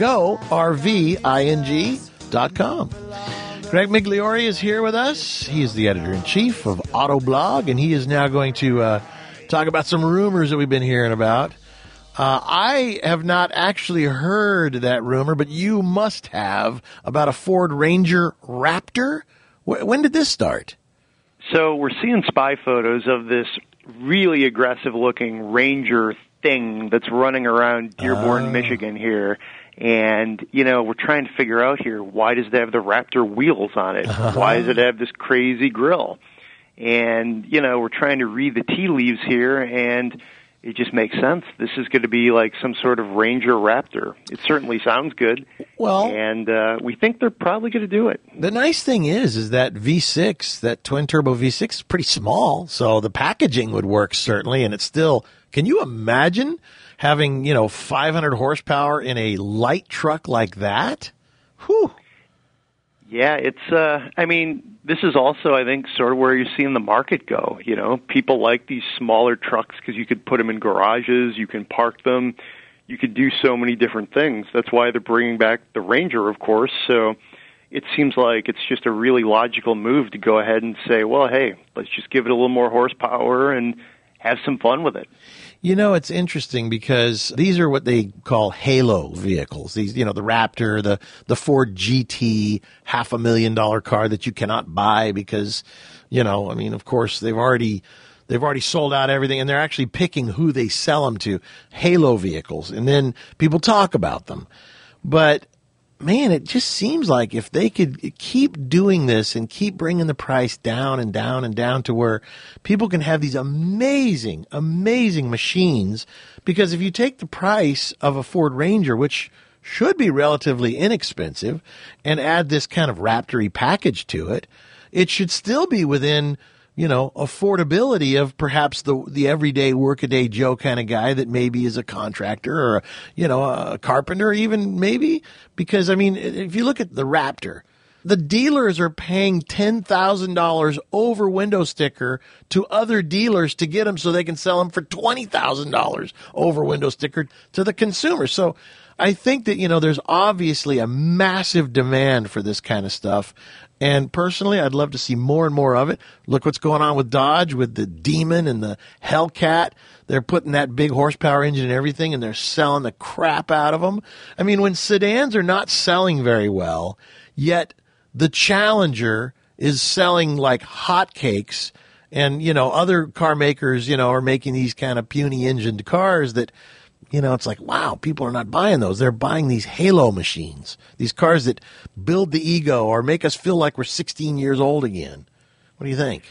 GoRVing.com. Greg Migliore is here with us. He is the editor-in-chief of Autoblog, and he is now going to talk about some rumors that we've been hearing about. I have not actually heard that rumor, but you must have, about a Ford Ranger Raptor. When did this start? So we're seeing spy photos of this really aggressive-looking Ranger thing that's running around Dearborn, Michigan here. And, we're trying to figure out here, why does it have the Raptor wheels on it? Why does it have this crazy grill? And, we're trying to read the tea leaves here, and it just makes sense. This is going to be like some sort of Ranger Raptor. It certainly sounds good. Well, and we think they're probably going to do it. The nice thing is that V6, that twin-turbo V6, is pretty small, so the packaging would work certainly, and it's still, can you imagine having, 500 horsepower in a light truck like that? Whew. Yeah, it's, this is also, I think, sort of where you're seeing the market go. People like these smaller trucks because you could put them in garages, you can park them, you could do so many different things. That's why they're bringing back the Ranger, of course. So it seems like it's just a really logical move to go ahead and say, well, hey, let's just give it a little more horsepower and have some fun with it. You know, it's interesting because these are what they call halo vehicles. These, you know, the Raptor, the Ford GT, $500,000 car that you cannot buy because, you know, I mean, of course, they've already sold out everything, and they're actually picking who they sell them to. Halo vehicles, and then people talk about them. But man, it just seems like if they could keep doing this and keep bringing the price down and down and down to where people can have these amazing, amazing machines, because if you take the price of a Ford Ranger, which should be relatively inexpensive, and add this kind of Raptor-y package to it, it should still be within, you know, affordability of perhaps the everyday workaday Joe kind of guy that maybe is a contractor or, you know, a carpenter even maybe. Because, I mean, if you look at the Raptor, the dealers are paying $10,000 over window sticker to other dealers to get them so they can sell them for $20,000 over window sticker to the consumer. So I think that, you know, there's obviously a massive demand for this kind of stuff. And personally, I'd love to see more and more of it. Look what's going on with Dodge, with the Demon and the Hellcat. They're putting that big horsepower engine and everything, and they're selling the crap out of them. I mean, when sedans are not selling very well, yet the Challenger is selling like hotcakes, and, you know, other car makers, you know, are making these kind of puny engined cars that, you know, it's like, wow, people are not buying those. They're buying these halo machines, these cars that build the ego or make us feel like we're 16 years old again. What do you think?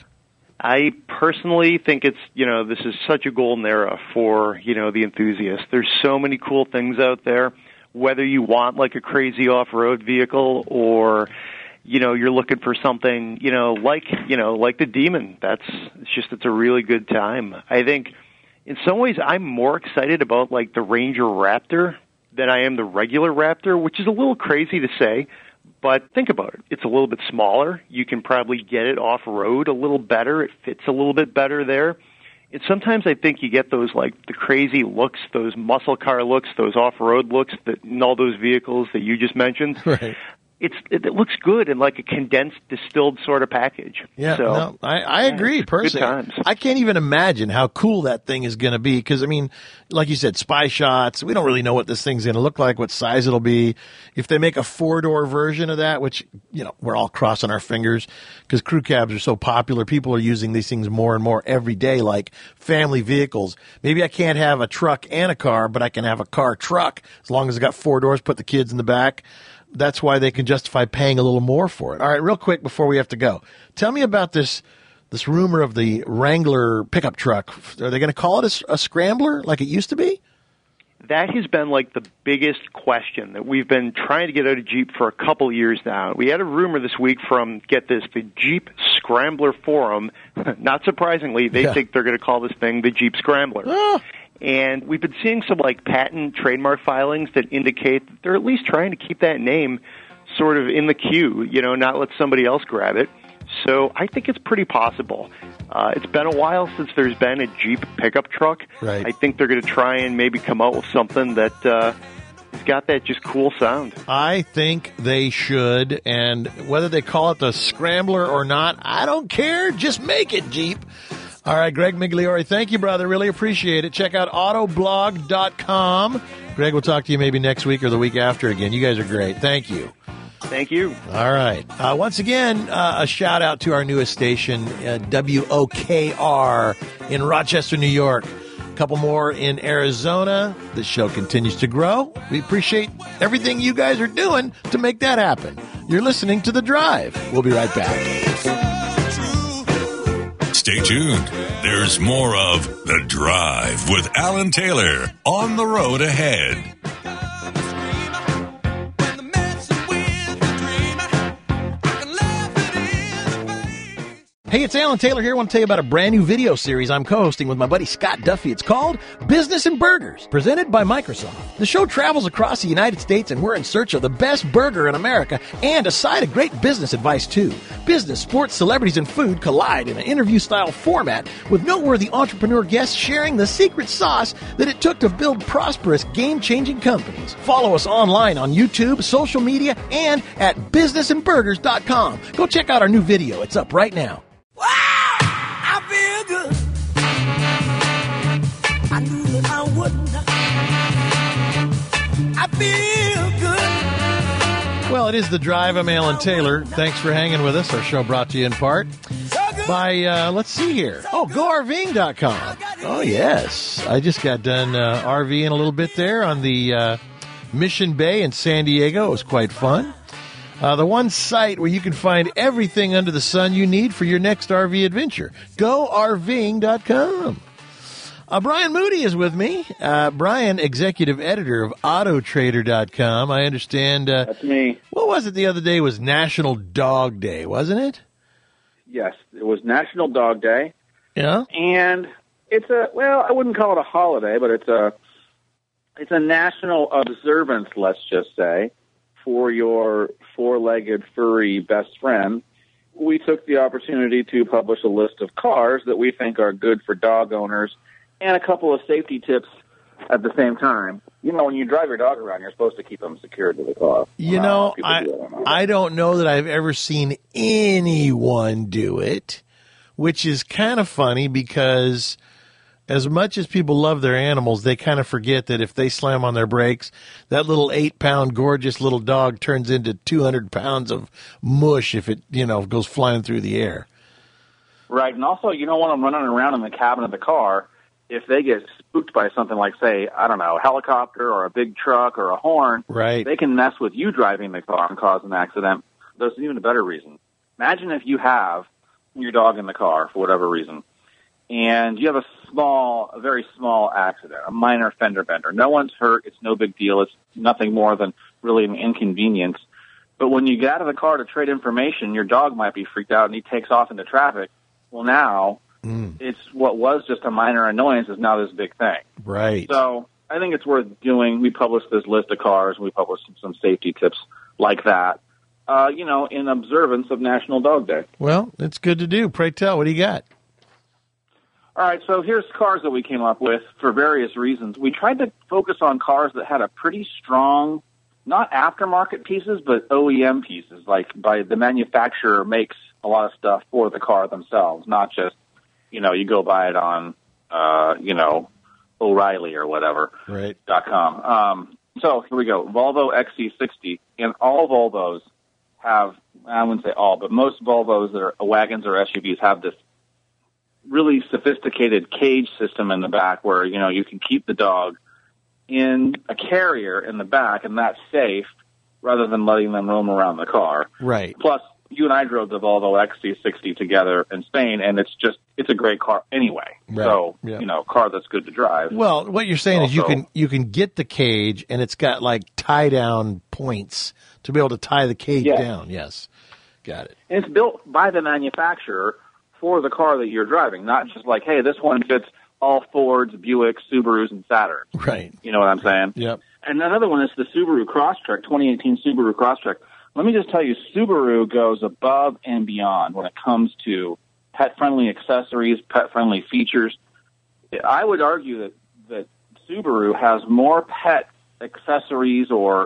I personally think it's, you know, this is such a golden era for, you know, the enthusiast. There's so many cool things out there, whether you want like a crazy off-road vehicle or, you know, you're looking for something, you know, like the Demon. It's a really good time. I think in some ways, I'm more excited about like the Ranger Raptor than I am the regular Raptor, which is a little crazy to say, but think about it. It's a little bit smaller. You can probably get it off-road a little better. It fits a little bit better there. And sometimes I think you get those like the crazy looks, those muscle car looks, those off-road looks that in all those vehicles that you just mentioned. Right. It looks good in like a condensed, distilled sort of package. Yeah, so, no, I agree personally. Good times. I can't even imagine how cool that thing is going to be because, I mean, like you said, spy shots. We don't really know what this thing's going to look like, what size it'll be. If they make a 4-door version of that, which, you know, we're all crossing our fingers because crew cabs are so popular. People are using these things more and more every day, like family vehicles. Maybe I can't have a truck and a car, but I can have a car truck as long as it's got 4 doors, put the kids in the back. That's why they can justify paying a little more for it. All right, real quick before we have to go. Tell me about this rumor of the Wrangler pickup truck. Are they going to call it a scrambler like it used to be? That has been like the biggest question that we've been trying to get out of Jeep for a couple of years now. We had a rumor this week from, get this, the Jeep Scrambler Forum. Not surprisingly, they think they're going to call this thing the Jeep Scrambler. Oh. And we've been seeing some like patent trademark filings that indicate that they're at least trying to keep that name sort of in the queue, you know, not let somebody else grab it. So I think it's pretty possible. It's been a while since there's been a Jeep pickup truck. Right. I think they're going to try and maybe come out with something that has got that just cool sound. I think they should, and whether they call it the Scrambler or not, I don't care. Just make it, Jeep. All right, Greg Migliore, thank you, brother. Really appreciate it. Check out autoblog.com. Greg, we'll talk to you maybe next week or the week after again. You guys are great. Thank you. Thank you. All right. Once again, a shout out to our newest station, WOKR in Rochester, New York. A couple more in Arizona. The show continues to grow. We appreciate everything you guys are doing to make that happen. You're listening to The Drive. We'll be right back. Stay tuned. There's more of The Drive with Alan Taylor on the road ahead. Hey, it's Alan Taylor here. I want to tell you about a brand new video series I'm co-hosting with my buddy Scott Duffy. It's called Business and Burgers, presented by Microsoft. The show travels across the United States, and we're in search of the best burger in America and a side of great business advice, too. Business, sports, celebrities, and food collide in an interview-style format with noteworthy entrepreneur guests sharing the secret sauce that it took to build prosperous, game-changing companies. Follow us online on YouTube, social media, and at businessandburgers.com. Go check out our new video. It's up right now. Wow, I feel good. I knew that I wouldn't. I feel good. Well, it is The Drive. I'm Alan Taylor. Thanks for hanging with us. Our show brought to you in part by, let's see here. Oh, GoRVing.com. Oh, yes. I just got done RVing a little bit there on the Mission Bay in San Diego. It was quite fun. The one site where you can find everything under the sun you need for your next RV adventure. GoRVing.com. Brian Moody is with me. Brian, executive editor of Autotrader.com. I understand. That's me. What was it the other day? It was National Dog Day, wasn't it? Yes, it was National Dog Day. Yeah. And it's I wouldn't call it a holiday, but it's a national observance, let's just say, for your four-legged furry best friend. We took the opportunity to publish a list of cars that we think are good for dog owners and a couple of safety tips at the same time. You know, when you drive your dog around, you're supposed to keep them secured to the car. I don't know that I've ever seen anyone do it, which is kind of funny because as much as people love their animals, they kind of forget that if they slam on their brakes, that little 8-pound gorgeous little dog turns into 200 pounds of mush if it, goes flying through the air. Right, and also you don't want them running around in the cabin of the car. If they get spooked by something like, say, I don't know, a helicopter or a big truck or a horn, right, they can mess with you driving the car and cause an accident. There's even a better reason. Imagine if you have your dog in the car for whatever reason, and you have a very small accident, a minor fender bender. No one's hurt. It's no big deal. It's nothing more than really an inconvenience. But when you get out of the car to trade information, your dog might be freaked out and he takes off into traffic. Well, now it's what was just a minor annoyance is now this big thing. Right. So I think it's worth doing. We published this list of cars, and we published some safety tips like that, in observance of National Dog Day. Well, it's good to do. Pray tell, what do you got? All right, so here's cars that we came up with for various reasons. We tried to focus on cars that had a pretty strong, not aftermarket pieces, but OEM pieces, like by the manufacturer makes a lot of stuff for the car themselves, not just, you go buy it on, O'Reilly or whatever, right. .com. So here we go, Volvo XC60, and all Volvos have, I wouldn't say all, but most Volvos that are wagons or SUVs have this really sophisticated cage system in the back where, you can keep the dog in a carrier in the back, and that's safe rather than letting them roam around the car. Right. Plus, you and I drove the Volvo XC60 together in Spain, and it's a great car anyway. Right. So, yeah. Car that's good to drive. Well, what you're saying is you can get the cage, and it's got like tie-down points to be able to tie the cage down. Yes. Got it. And it's built by the manufacturer for the car that you're driving, not just like, hey, this one fits all Fords, Buicks, Subarus, and Saturns. Right. You know what I'm saying? Yep. And another one is the Subaru Crosstrek, 2018 Subaru Crosstrek. Let me just tell you, Subaru goes above and beyond when it comes to pet-friendly accessories, pet-friendly features. I would argue that Subaru has more pet accessories or,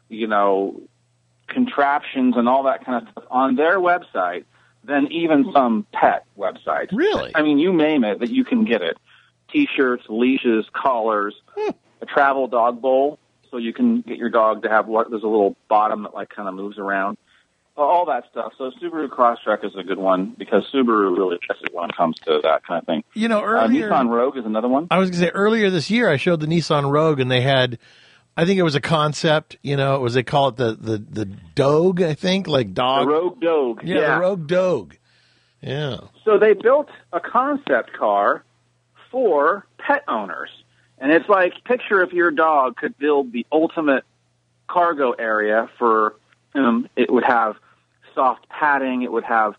contraptions and all that kind of stuff on their website than even some pet websites. Really? I mean, you name it, that you can get it. T-shirts, leashes, collars, a travel dog bowl, so you can get your dog to have there's a little bottom that kind of moves around. All that stuff. So Subaru Crosstrek is a good one because Subaru really gets it when it comes to that kind of thing. Earlier, Nissan Rogue is another one. I was going to say earlier this year I showed the Nissan Rogue, and they had, I think it was a concept, they call it the Doge, I think, like dog. The Rogue Doge. Yeah, the Rogue Doge. Yeah. So they built a concept car for pet owners. And it's like, picture if your dog could build the ultimate cargo area for, it would have soft padding, it would have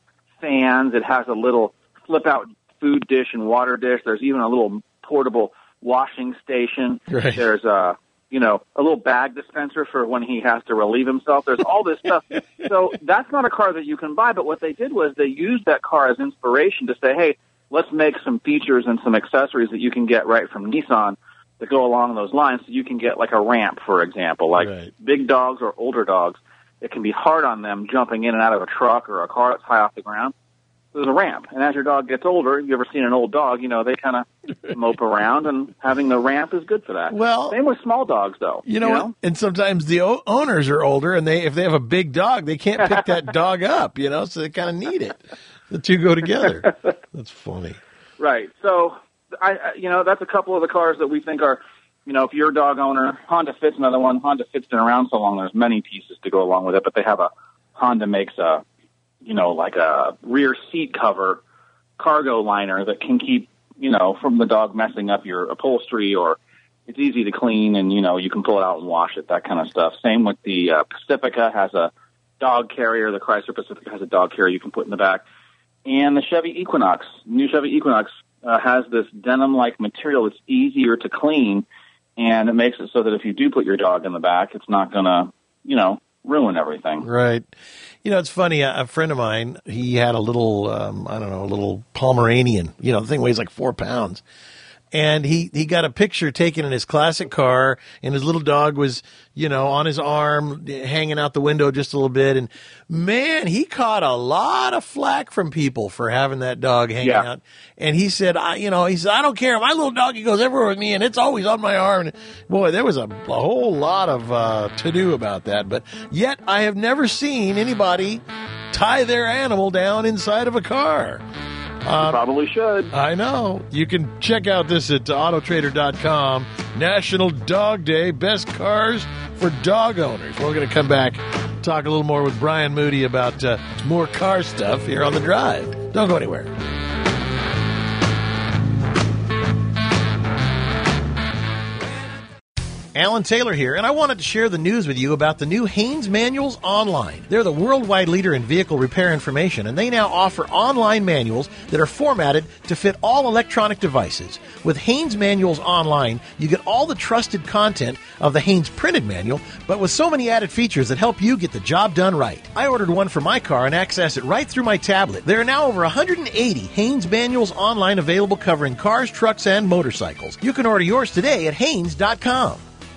fans. It has a little flip-out food dish and water dish. There's even a little portable washing station. Right. There's a little bag dispenser for when he has to relieve himself. There's all this stuff. So that's not a car that you can buy, but what they did was they used that car as inspiration to say, hey, let's make some features and some accessories that you can get right from Nissan that go along those lines. So you can get like a ramp, for example, like big dogs or older dogs. It can be hard on them jumping in and out of a truck or a car that's high off the ground. There's a ramp. And as your dog gets older, you ever seen an old dog, they kind of mope around, and having the ramp is good for that. Well, same with small dogs, though. You know? And sometimes the owners are older, and if they have a big dog, they can't pick that dog up, so they kind of need it. The two go together. That's funny. Right. So, that's a couple of the cars that we think are, if you're a dog owner. Honda Fit's another one. Honda Fit's been around so long, there's many pieces to go along with it, but Honda makes a like a rear seat cover cargo liner that can keep, from the dog messing up your upholstery, or it's easy to clean and, you can pull it out and wash it, that kind of stuff. Same with the Pacifica has a dog carrier. The Chrysler Pacifica has a dog carrier you can put in the back. And the Chevy Equinox, new Chevy Equinox, has this denim-like material that's easier to clean, and it makes it so that if you do put your dog in the back, it's not going to, ruin everything. Right. It's funny. A friend of mine, he had a little, a little Pomeranian. The thing weighs like 4 pounds. And he got a picture taken in his classic car, and his little dog was, on his arm, hanging out the window just a little bit. And man, he caught a lot of flack from people for having that dog hanging out. And he said, I don't care. My little doggy goes everywhere with me, and it's always on my arm. And boy, there was a whole lot of to-do about that. But yet I have never seen anybody tie their animal down inside of a car. You probably should. I know. You can check out this at Autotrader.com. National Dog Day, best cars for dog owners. We're going to come back, talk a little more with Brian Moody about more car stuff here on The Drive. Don't go anywhere. Alan Taylor here, and I wanted to share the news with you about the new Haynes Manuals Online. They're the worldwide leader in vehicle repair information, and they now offer online manuals that are formatted to fit all electronic devices. With Haynes Manuals Online, you get all the trusted content of the Haynes printed manual, but with so many added features that help you get the job done right. I ordered one for my car and access it right through my tablet. There are now over 180 Haynes Manuals Online available covering cars, trucks, and motorcycles. You can order yours today at Haynes.com.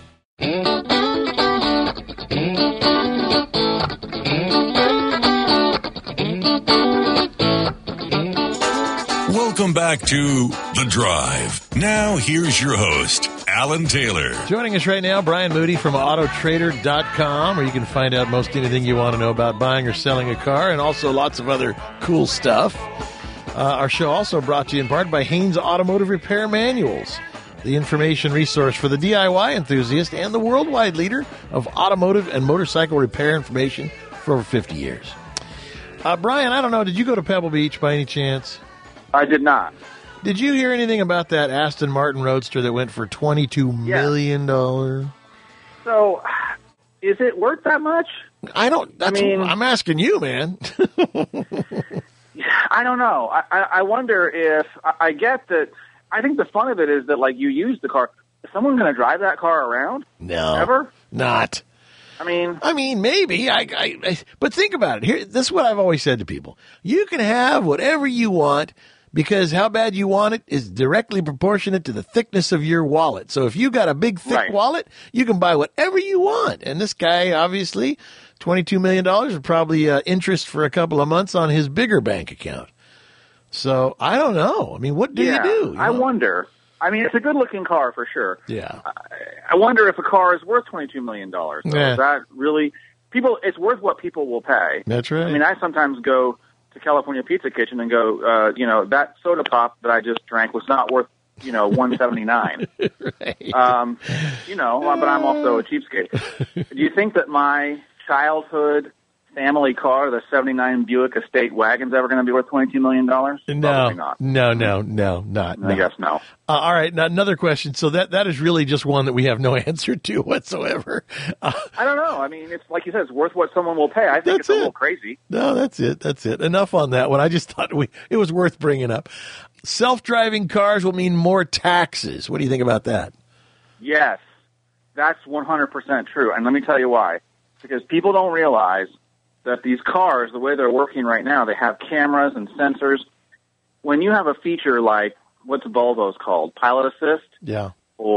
Welcome back to The Drive. Now, here's your host, Alan Taylor. Joining us right now, Brian Moody from Autotrader.com, where you can find out most anything you want to know about buying or selling a car, and also lots of other cool stuff. Our show also brought to you in part by Haynes Automotive Repair Manuals, the information resource for the DIY enthusiast and the worldwide leader of automotive and motorcycle repair information for over 50 years. Brian, I don't know, did you go to Pebble Beach by any chance? I did not. Did you hear anything about that Aston Martin Roadster that went for $22 million? So, is it worth that much? I'm asking you, man. I don't know. I wonder if, I get that. I think the fun of it is that, like, you use the car. Is someone going to drive that car around? No. Ever? Not. I mean, maybe. But think about it. This is what I've always said to people. You can have whatever you want because how bad you want it is directly proportionate to the thickness of your wallet. So if you got a big, thick wallet, you can buy whatever you want. And this guy, obviously, $22 million is probably interest for a couple of months on his bigger bank account. So I don't know. I mean, what do you do? I wonder. I mean, it's a good-looking car for sure. Yeah. I wonder if a car is worth $22 million. So is that really people? It's worth what people will pay. That's right. I mean, I sometimes go to California Pizza Kitchen and go, that soda pop that I just drank was not worth, $179. Right. But I'm also a cheapskate. Do you think that my childhood family car, the 79 Buick Estate wagon's ever going to be worth $22 million? Probably not. No. I guess no. All right, now another question. So that is really just one that we have no answer to whatsoever. I don't know. I mean, it's like you said, it's worth what someone will pay. I think it's a little crazy. No, that's it. Enough on that one. I just thought it was worth bringing up. Self-driving cars will mean more taxes. What do you think about that? Yes, that's 100% true. And let me tell you why. Because people don't realize that these cars, the way they're working right now, they have cameras and sensors. When you have a feature like, what's Volvo's called, Pilot Assist? Yeah.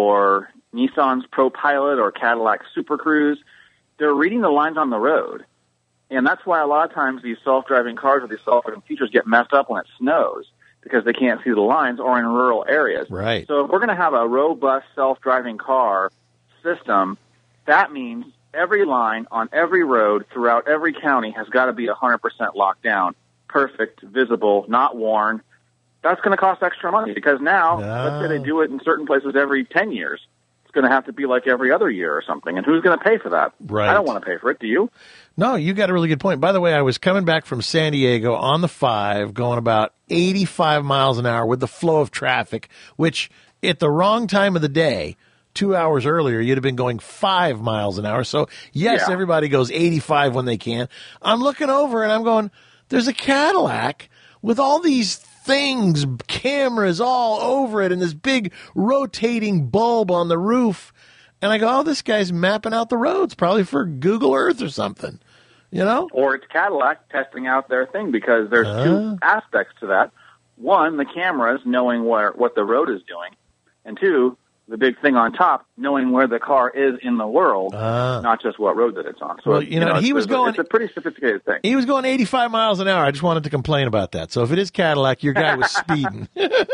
Or Nissan's ProPilot or Cadillac Super Cruise, they're reading the lines on the road. And that's why a lot of times these self-driving cars or these self-driving features get messed up when it snows because they can't see the lines or in rural areas. Right. So if we're going to have a robust self-driving car system, that means every line on every road throughout every county has got to be 100% locked down, perfect, visible, not worn. That's going to cost extra money because now, let's say they do it in certain places every 10 years. It's going to have to be like every other year or something. And who's going to pay for that? Right. I don't want to pay for it. Do you? No, you got a really good point. By the way, I was coming back from San Diego on the 5, going about 85 miles an hour with the flow of traffic, which at the wrong time of the day, 2 hours earlier, you'd have been going 5 miles an hour. So, yes, everybody goes 85 when they can. I'm looking over and I'm going, there's a Cadillac with all these things, cameras all over it, and this big rotating bulb on the roof. And I go, oh, this guy's mapping out the roads, probably for Google Earth or something, you know? Or it's Cadillac testing out their thing because there's two aspects to that. One, the cameras knowing what the road is doing. And two, the big thing on top, knowing where the car is in the world, not just what road that it's on. So, well, it's a pretty sophisticated thing. He was going 85 miles an hour. I just wanted to complain about that. So if it is Cadillac, your guy was speeding.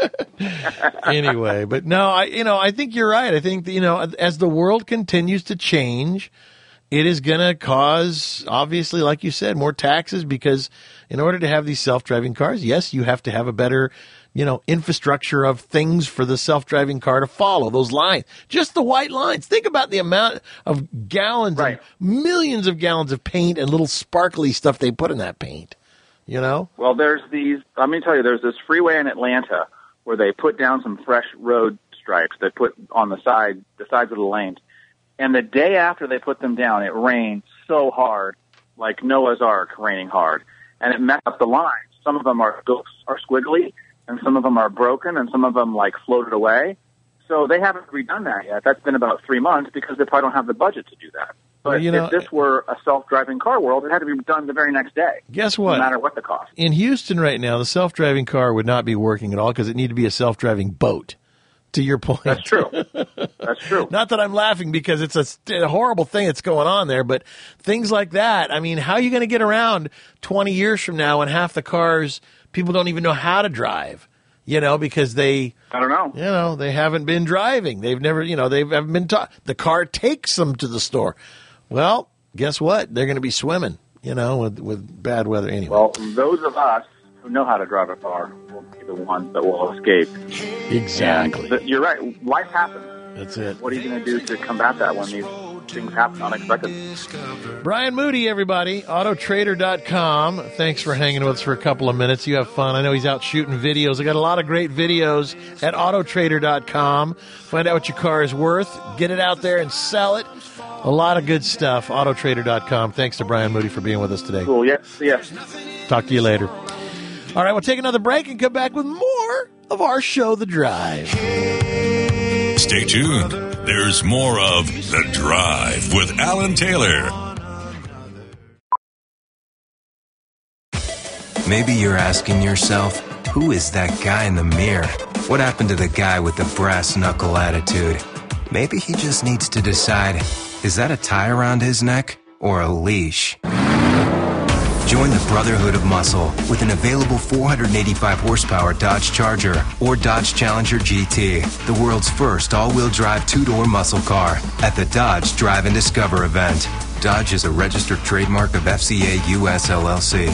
Anyway, but no, I think you're right. I think, as the world continues to change, it is going to cause, obviously, like you said, more taxes because in order to have these self-driving cars, yes, you have to have a better infrastructure of things for the self-driving car to follow, those lines, just the white lines. Think about the amount of gallons, and millions of gallons of paint and little sparkly stuff they put in that paint, Well, let me tell you, there's this freeway in Atlanta where they put down some fresh road stripes they put on the sides of the lanes. And the day after they put them down, it rained so hard, like Noah's Ark raining hard. And it messed up the lines. Some of them are squiggly, and some of them are broken, and some of them, floated away. So they haven't redone that yet. That's been about 3 months because they probably don't have the budget to do that. But if this were a self-driving car world, it had to be done the very next day. Guess what? No matter what the cost. In Houston right now, the self-driving car would not be working at all because it needed to be a self-driving boat, to your point. That's true. That's true. Not that I'm laughing because it's a horrible thing that's going on there, but things like that, I mean, how are you going to get around 20 years from now when half the cars people don't even know how to drive, because I don't know. They haven't been driving. They've never, they haven't been taught. The car takes them to the store. Well, guess what? They're going to be swimming, with bad weather anyway. Well, those of us who know how to drive a car will be the ones that will escape. Exactly. And you're right. Life happens. That's it. What are you going to do to combat that when these things happen unexpectedly? Brian Moody, everybody, Autotrader.com. Thanks for hanging with us for a couple of minutes. You have fun. I know he's out shooting videos. I got a lot of great videos at Autotrader.com. Find out what your car is worth. Get it out there and sell it. A lot of good stuff. Autotrader.com. Thanks to Brian Moody for being with us today. Cool. Yes. Talk to you later. All right, we'll take another break and come back with more of our show, The Drive. Stay tuned. There's more of The Drive with Alan Taylor. Maybe you're asking yourself, who is that guy in the mirror? What happened to the guy with the brass knuckle attitude? Maybe he just needs to decide, is that a tie around his neck or a leash? Join the Brotherhood of Muscle with an available 485 horsepower Dodge Charger or Dodge Challenger GT, the world's first all-wheel drive two-door muscle car at the Dodge Drive and Discover event. Dodge is a registered trademark of FCA US LLC.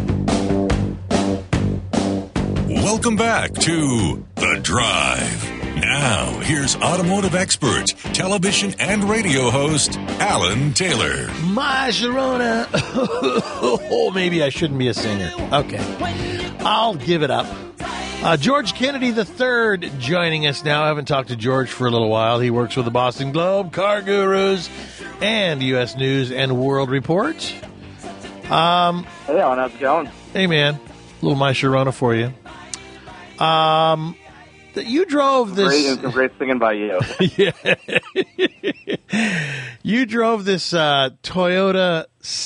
Welcome back to The Drive Now, here's automotive expert, television and radio host, Alan Taylor. My Sharona. Oh, maybe I shouldn't be a singer. Okay. I'll give it up. George Kennedy III joining us now. I haven't talked to George for a little while. He works with the Boston Globe, Car Gurus, and U.S. News and World Report. Hey, Alan, how's it going? Hey, man. A little My Sharona for you. You drove this... Some great singing by you. Yeah. You drove this Toyota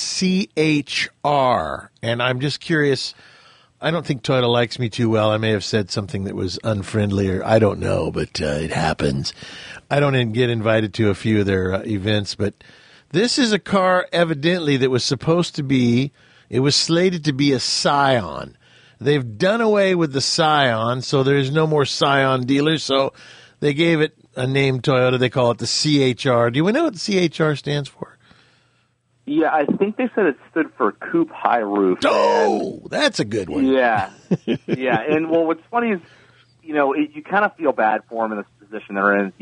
CHR, and I'm just curious. I don't think Toyota likes me too well. I may have said something that was unfriendly, or I don't know, but it happens. I don't get invited to a few of their events, but this is a car, evidently, that was supposed to be, it was slated to be a Scion. They've done away with the Scion, so there's no more Scion dealers, so they gave it a name, Toyota. They call it the CHR. Do we know what the CHR stands for? Yeah, I think they said it stood for Coupe High Roof. Oh, that's a good one. Yeah. Yeah, and well, what's funny is, you kind of feel bad for them in this position they're in.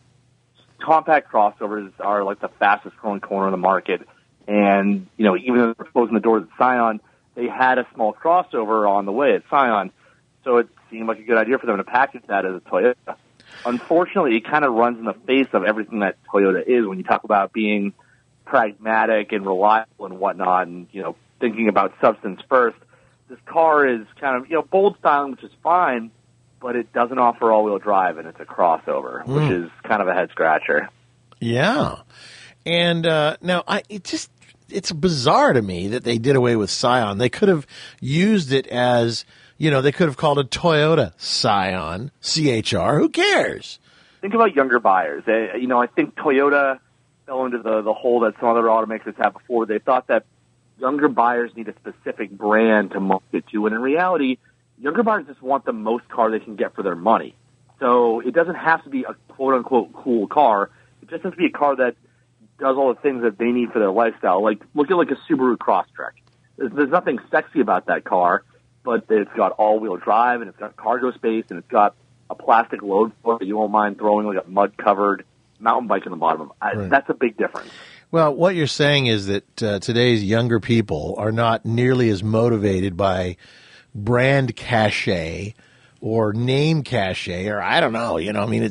Compact crossovers are like the fastest growing corner of the market, and, even though they're closing the doors at Scion, they had a small crossover on the way at Scion, so it seemed like a good idea for them to package that as a Toyota. Unfortunately, it kind of runs in the face of everything that Toyota is when you talk about being pragmatic and reliable and whatnot and, thinking about substance first. This car is kind of, bold styling, which is fine, but it doesn't offer all-wheel drive, and it's a crossover, which is kind of a head-scratcher. Yeah. And now, it's bizarre to me that they did away with Scion. They could have used it as, they could have called it Toyota Scion, CHR. Who cares? Think about younger buyers. I think Toyota fell into the hole that some other automakers have before. They thought that younger buyers need a specific brand to market to, and in reality, younger buyers just want the most car they can get for their money. So it doesn't have to be a quote-unquote cool car. It just has to be a car that does all the things that they need for their lifestyle. Like, look at like a Subaru Crosstrek. There's nothing sexy about that car, but it's got all-wheel drive, and it's got cargo space, and it's got a plastic load floor that you won't mind throwing like a mud-covered mountain bike in the bottom of. Right. That's a big difference. Well, what you're saying is that today's younger people are not nearly as motivated by brand cachet or name cachet, or I don't know,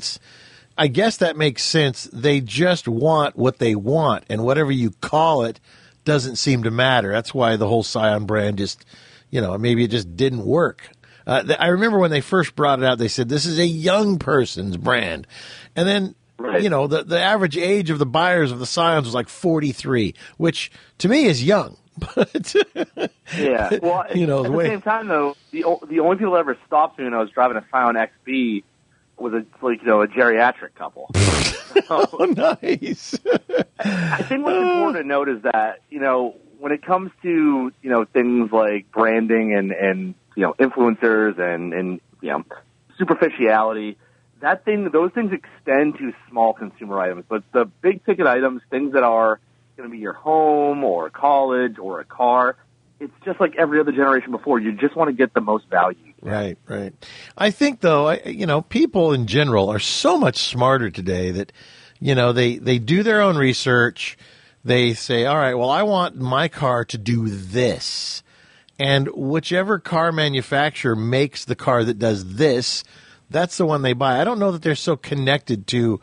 I guess that makes sense. They just want what they want, and whatever you call it doesn't seem to matter. That's why the whole Scion brand just, maybe it just didn't work. I remember when they first brought it out, they said, this is a young person's brand. And then, right. The average age of the buyers of the Scions was like 43, which to me is young. But yeah. Well, at the same time, though, the only people that ever stopped me when I was driving a Scion XB was a geriatric couple. Oh, nice. I think what's important to note is that, when it comes to, things like branding and influencers and superficiality, those things extend to small consumer items. But the big ticket items, things that are going to be your home or college or a car, it's just like every other generation before. You just want to get the most value. Right. I think, though, people in general are so much smarter today that, they do their own research. They say, all right, well, I want my car to do this. And whichever car manufacturer makes the car that does this, that's the one they buy. I don't know that they're so connected to,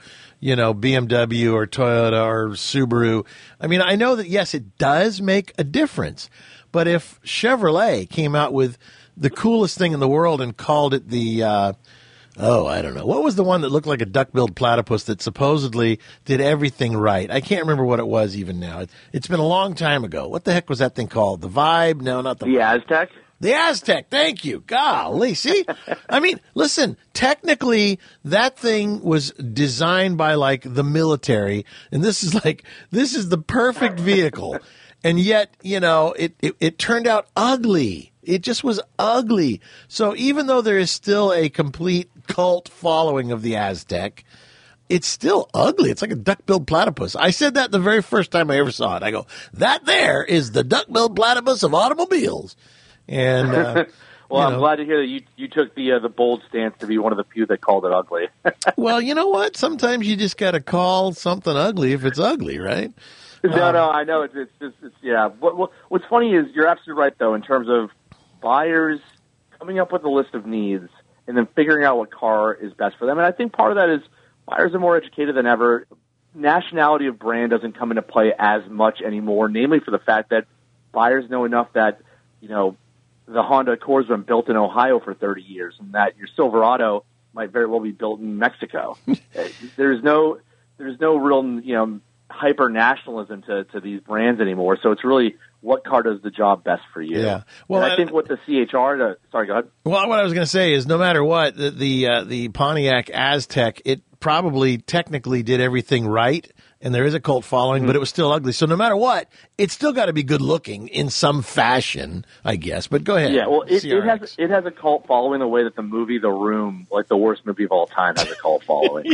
BMW or Toyota or Subaru. I mean, I know that, yes, it does make a difference. But if Chevrolet came out with the coolest thing in the world and called it the, I don't know. What was the one that looked like a duck-billed platypus that supposedly did everything right? I can't remember what it was even now. It's been a long time ago. What the heck was that thing called? The Vibe? No, not the Vibe. Aztec? The Aztec, thank you. Golly, see? I mean, listen, technically, that thing was designed by, the military, and this is the perfect vehicle. And yet, it turned out ugly. It just was ugly. So even though there is still a complete cult following of the Aztec, it's still ugly. It's like a duck-billed platypus. I said that the very first time I ever saw it. I go, that there is the duck-billed platypus of automobiles. And Well, You I'm know. glad to hear that you took the bold stance to be one of the few that called it ugly. Well, you know what? Sometimes you just got to call something ugly if it's ugly, right? No, I know it's yeah. What's funny is you're absolutely right though in terms of buyers coming up with a list of needs and then figuring out what car is best for them. And I think part of that is buyers are more educated than ever. Nationality of brand doesn't come into play as much anymore, namely for the fact that buyers know enough that, you know, the Honda Accord's been built in Ohio for 30 years and that your Silverado might very well be built in Mexico. There's no real, you know, hyper nationalism to these brands anymore. So it's really what car does the job best for you. Yeah. Well, and I think what the CHR, sorry, go ahead. Well, what I was going to say is, no matter what, the Pontiac Aztek, it probably technically did everything right, and there is a cult following, but it was still ugly. So no matter what, it's still got to be good looking in some fashion, I guess. But go ahead. Yeah, well, it has a cult following the way that the movie The Room, like the worst movie of all time, has a cult following.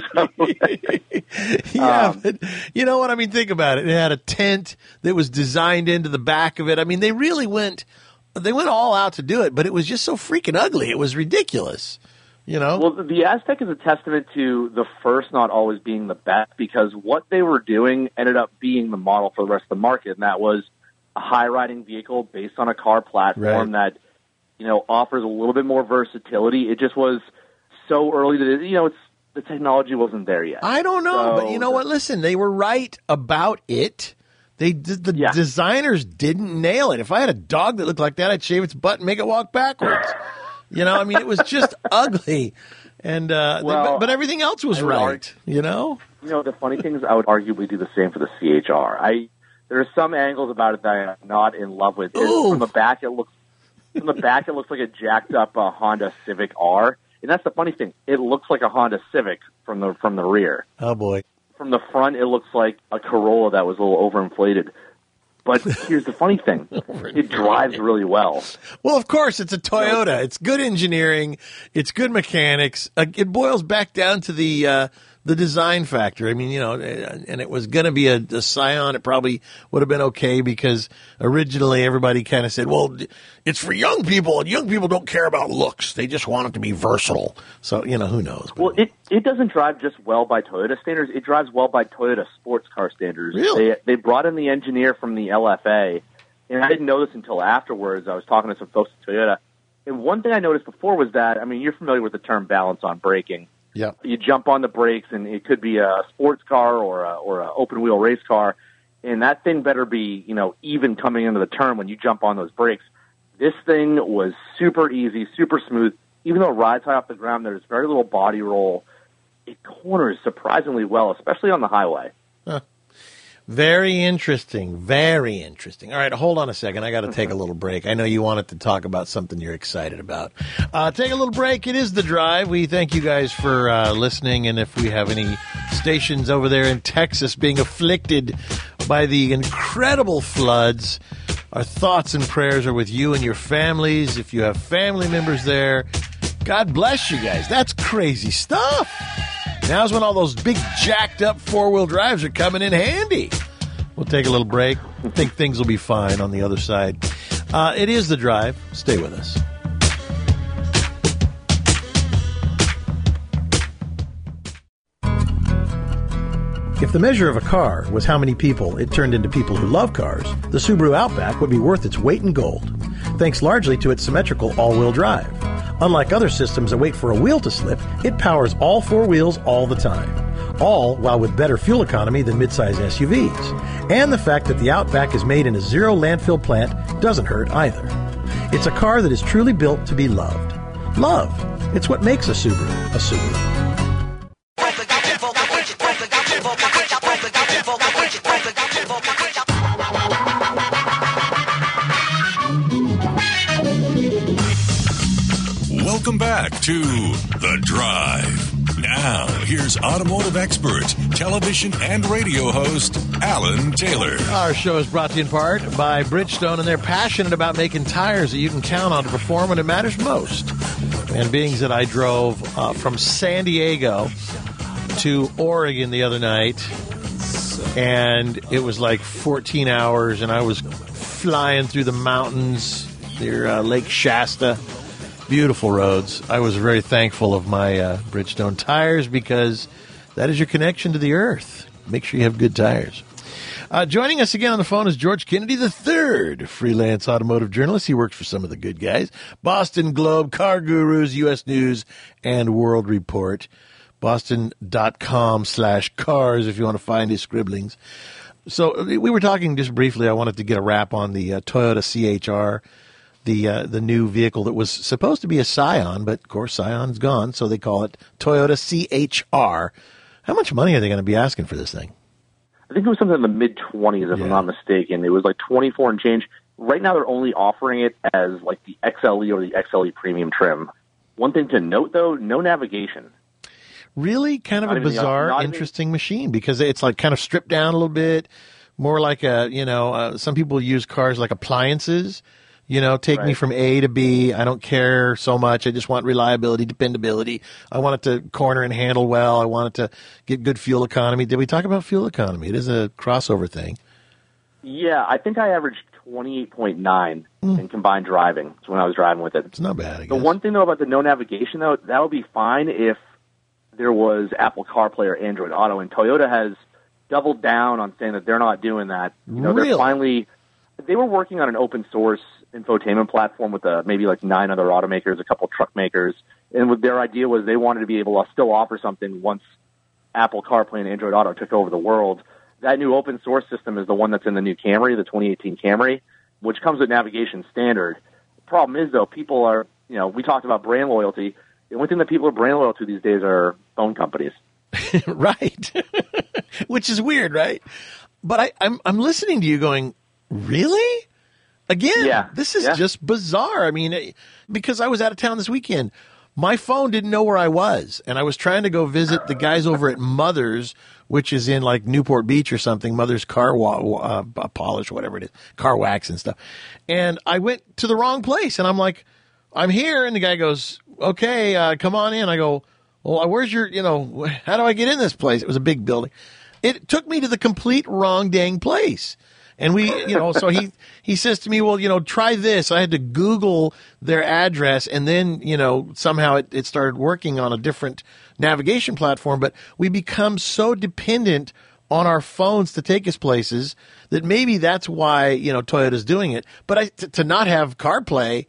Yeah, but you know what I mean? Think about it. It had a tent that was designed into the back of it. I mean, they really went all out to do it, but it was just so freaking ugly. It was ridiculous. You know? Well, the Aztek is a testament to the first not always being the best, because what they were doing ended up being the model for the rest of the market, and that was a high-riding vehicle based on a car platform that, you know, offers a little bit more versatility. It just was so early that, you know, the technology wasn't there yet. I don't know, but you know what? Listen, they were right about it. The designers didn't nail it. If I had a dog that looked like that, I'd shave its butt and make it walk backwards. You know, I mean, it was just ugly, and but everything else was right. You know, the funny thing is, I would arguably do the same for the CHR. There are some angles about it that I'm not in love with. From the back, it looks like a jacked up Honda Civic R, and that's the funny thing. It looks like a Honda Civic from the rear. Oh boy! From the front, it looks like a Corolla that was a little overinflated. But here's the funny thing. It drives really well. Well, of course, it's a Toyota. It's good engineering. It's good mechanics. It boils back down to the design factor. I mean, you know, and it was going to be a Scion. It probably would have been okay because originally everybody kind of said, well, it's for young people, and young people don't care about looks. They just want it to be versatile. So, you know, who knows? Well, it doesn't drive just well by Toyota standards. It drives well by Toyota sports car standards. Really? They brought in the engineer from the LFA, and I didn't know this until afterwards. I was talking to some folks at Toyota, and one thing I noticed before was that, I mean, you're familiar with the term balance on braking. Yeah. You jump on the brakes, and it could be a sports car or a open wheel race car, and that thing better be, you know, even coming into the turn when you jump on those brakes. This thing was super easy, super smooth. Even though it rides high off the ground, there's very little body roll. It corners surprisingly well, especially on the highway. Huh. Very interesting. Very interesting. All right, hold on a second. I got to take a little break. I know you wanted to talk about something you're excited about. Take a little break. It is The Drive. We thank you guys for listening, and if we have any stations over there in Texas being afflicted by the incredible floods, our thoughts and prayers are with you and your families. If you have family members there, God bless you guys. That's crazy stuff. Now's when all those big jacked up four-wheel drives are coming in handy. We'll take a little break. I think things will be fine on the other side. It is The Drive. Stay with us. If the measure of a car was how many people it turned into people who love cars, the Subaru Outback would be worth its weight in gold, thanks largely to its symmetrical all-wheel drive. Unlike other systems that wait for a wheel to slip, it powers all four wheels all the time. All while with better fuel economy than midsize SUVs. And the fact that the Outback is made in a zero landfill plant doesn't hurt either. It's a car that is truly built to be loved. Love. It's what makes a Subaru a Subaru. Welcome back to The Drive. Now, here's automotive expert, television and radio host, Alan Taylor. Our show is brought to you in part by Bridgestone, and they're passionate about making tires that you can count on to perform when it matters most. And being that I drove from San Diego to Oregon the other night, and it was like 14 hours, and I was flying through the mountains near Lake Shasta. beautiful roads. I was very thankful of my Bridgestone tires because that is your connection to the earth. Make sure you have good tires. Joining us again on the phone is George Kennedy III, freelance automotive journalist. He works for some of the good guys. Boston Globe, Car Gurus, U.S. News, and World Report. Boston.com/cars if you want to find his scribblings. So we were talking just briefly. I wanted to get a wrap on the Toyota CHR, the new vehicle that was supposed to be a Scion, but of course Scion's gone, so they call it Toyota CHR. How much money are they going to be asking for this thing? I think it was something in the mid-20s, if I'm not mistaken. It was like 24 and change. Right now they're only offering it as like the XLE or the XLE Premium trim. One thing to note, though, no navigation. Really kind of a bizarre, interesting machine because it's like kind of stripped down a little bit, more like some people use cars like appliances. Take me from A to B. I don't care so much. I just want reliability, dependability. I want it to corner and handle well. I want it to get good fuel economy. Did we talk about fuel economy? It is a crossover thing. Yeah, I think I averaged 28.9 in combined driving when I was driving with it. It's not bad, I guess. The one thing, though, about the no navigation, though, that would be fine if there was Apple CarPlay or Android Auto, and Toyota has doubled down on saying that they're not doing that. Really? They were working on an open source infotainment platform with maybe like 9 other automakers, a couple truck makers, and their idea was they wanted to be able to still offer something once Apple CarPlay and Android Auto took over the world. That new open source system is the one that's in the new Camry, the 2018 Camry, which comes with navigation standard. The problem is, though, people are, we talked about brand loyalty. The only thing that people are brand loyal to these days are phone companies. Right. Which is weird, right? But I'm listening to you going, really? Again, this is just bizarre. I mean, because I was out of town this weekend, my phone didn't know where I was, and I was trying to go visit the guys over at Mother's, which is in like Newport Beach or something, Mother's Car Polish, whatever it is, car wax and stuff. And I went to the wrong place, and I'm like, I'm here, and the guy goes, okay, come on in. I go, well, where's your, how do I get in this place? It was a big building. It took me to the complete wrong dang place. And we, so he says to me, well, try this. I had to Google their address, and then, somehow it started working on a different navigation platform. But we become so dependent on our phones to take us places that maybe that's why, Toyota's doing it. But to not have CarPlay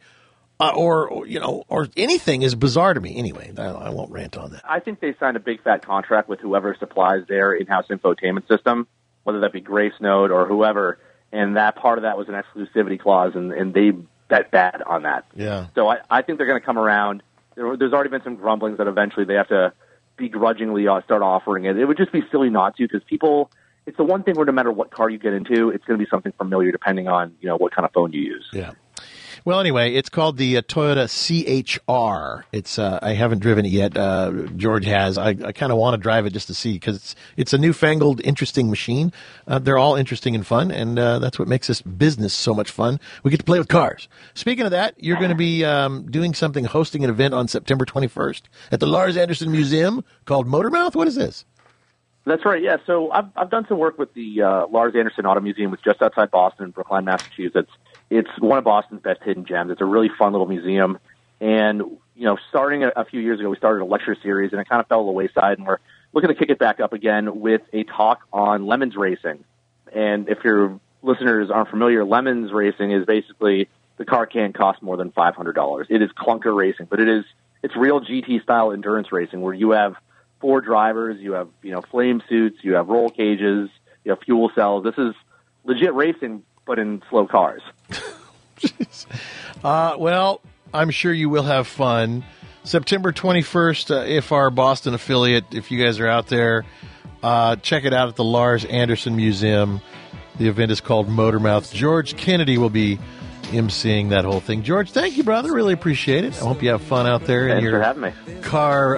or anything is bizarre to me. Anyway, I won't rant on that. I think they signed a big fat contract with whoever supplies their in-house infotainment system, whether that be Gracenode or whoever, and that part of that was an exclusivity clause, and they bet bad on that. Yeah. So I think they're going to come around. There's already been some grumblings that eventually they have to begrudgingly start offering it. It would just be silly not to, because people, it's the one thing where no matter what car you get into, it's going to be something familiar depending on, what kind of phone you use. Yeah. Well, anyway, it's called the Toyota CHR. It's I haven't driven it yet. George has. I kind of want to drive it just to see, because it's a newfangled, interesting machine. They're all interesting and fun, and that's what makes this business so much fun. We get to play with cars. Speaking of that, you're going to be doing something, hosting an event on September 21st at the Lars Anderson Museum called Motormouth. What is this? That's right, yeah. So I've done some work with the Lars Anderson Auto Museum. It's just outside Boston, Brookline, Massachusetts. It's one of Boston's best hidden gems. It's a really fun little museum. And, starting a few years ago, we started a lecture series, and it kind of fell to the wayside, and we're looking to kick it back up again with a talk on Lemons racing. And if your listeners aren't familiar, Lemons racing is basically the car can't cost more than $500. It is clunker racing, but it's real GT-style endurance racing where you have 4 drivers, you have, flame suits, you have roll cages, you have fuel cells. This is legit racing, but in slow cars. Well, I'm sure you will have fun. September 21st, if our Boston affiliate, if you guys are out there, check it out at the Lars Anderson Museum. The event is called Motormouth. George Kennedy will be emceeing that whole thing. George, thank you, brother. Really appreciate it. I hope you have fun out there in your car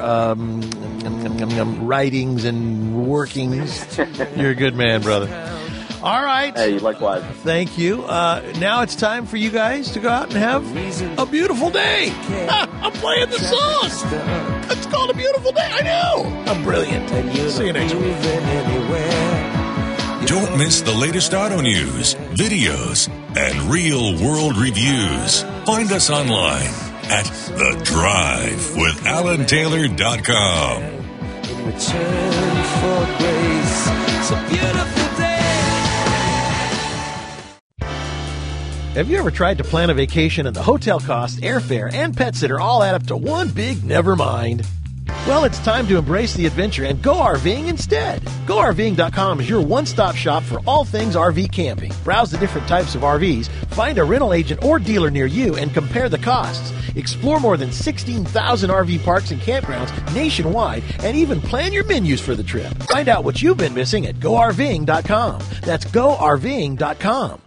writings and workings. You're a good man, brother. All right. Hey, likewise. Thank you. Now it's time for you guys to go out and have a beautiful day. I'm playing the song. It's called A Beautiful Day. I know. I'm brilliant. See you next week. Don't miss the latest auto news, videos, and real-world reviews. Find us online at thedrivewithalantaylor.com. In return for grace, it's a beautiful day. Have you ever tried to plan a vacation and the hotel costs, airfare, and pet sitter all add up to one big never mind? Well, it's time to embrace the adventure and go RVing instead. GoRVing.com is your one-stop shop for all things RV camping. Browse the different types of RVs, find a rental agent or dealer near you, and compare the costs. Explore more than 16,000 RV parks and campgrounds nationwide, and even plan your menus for the trip. Find out what you've been missing at GoRVing.com. That's GoRVing.com.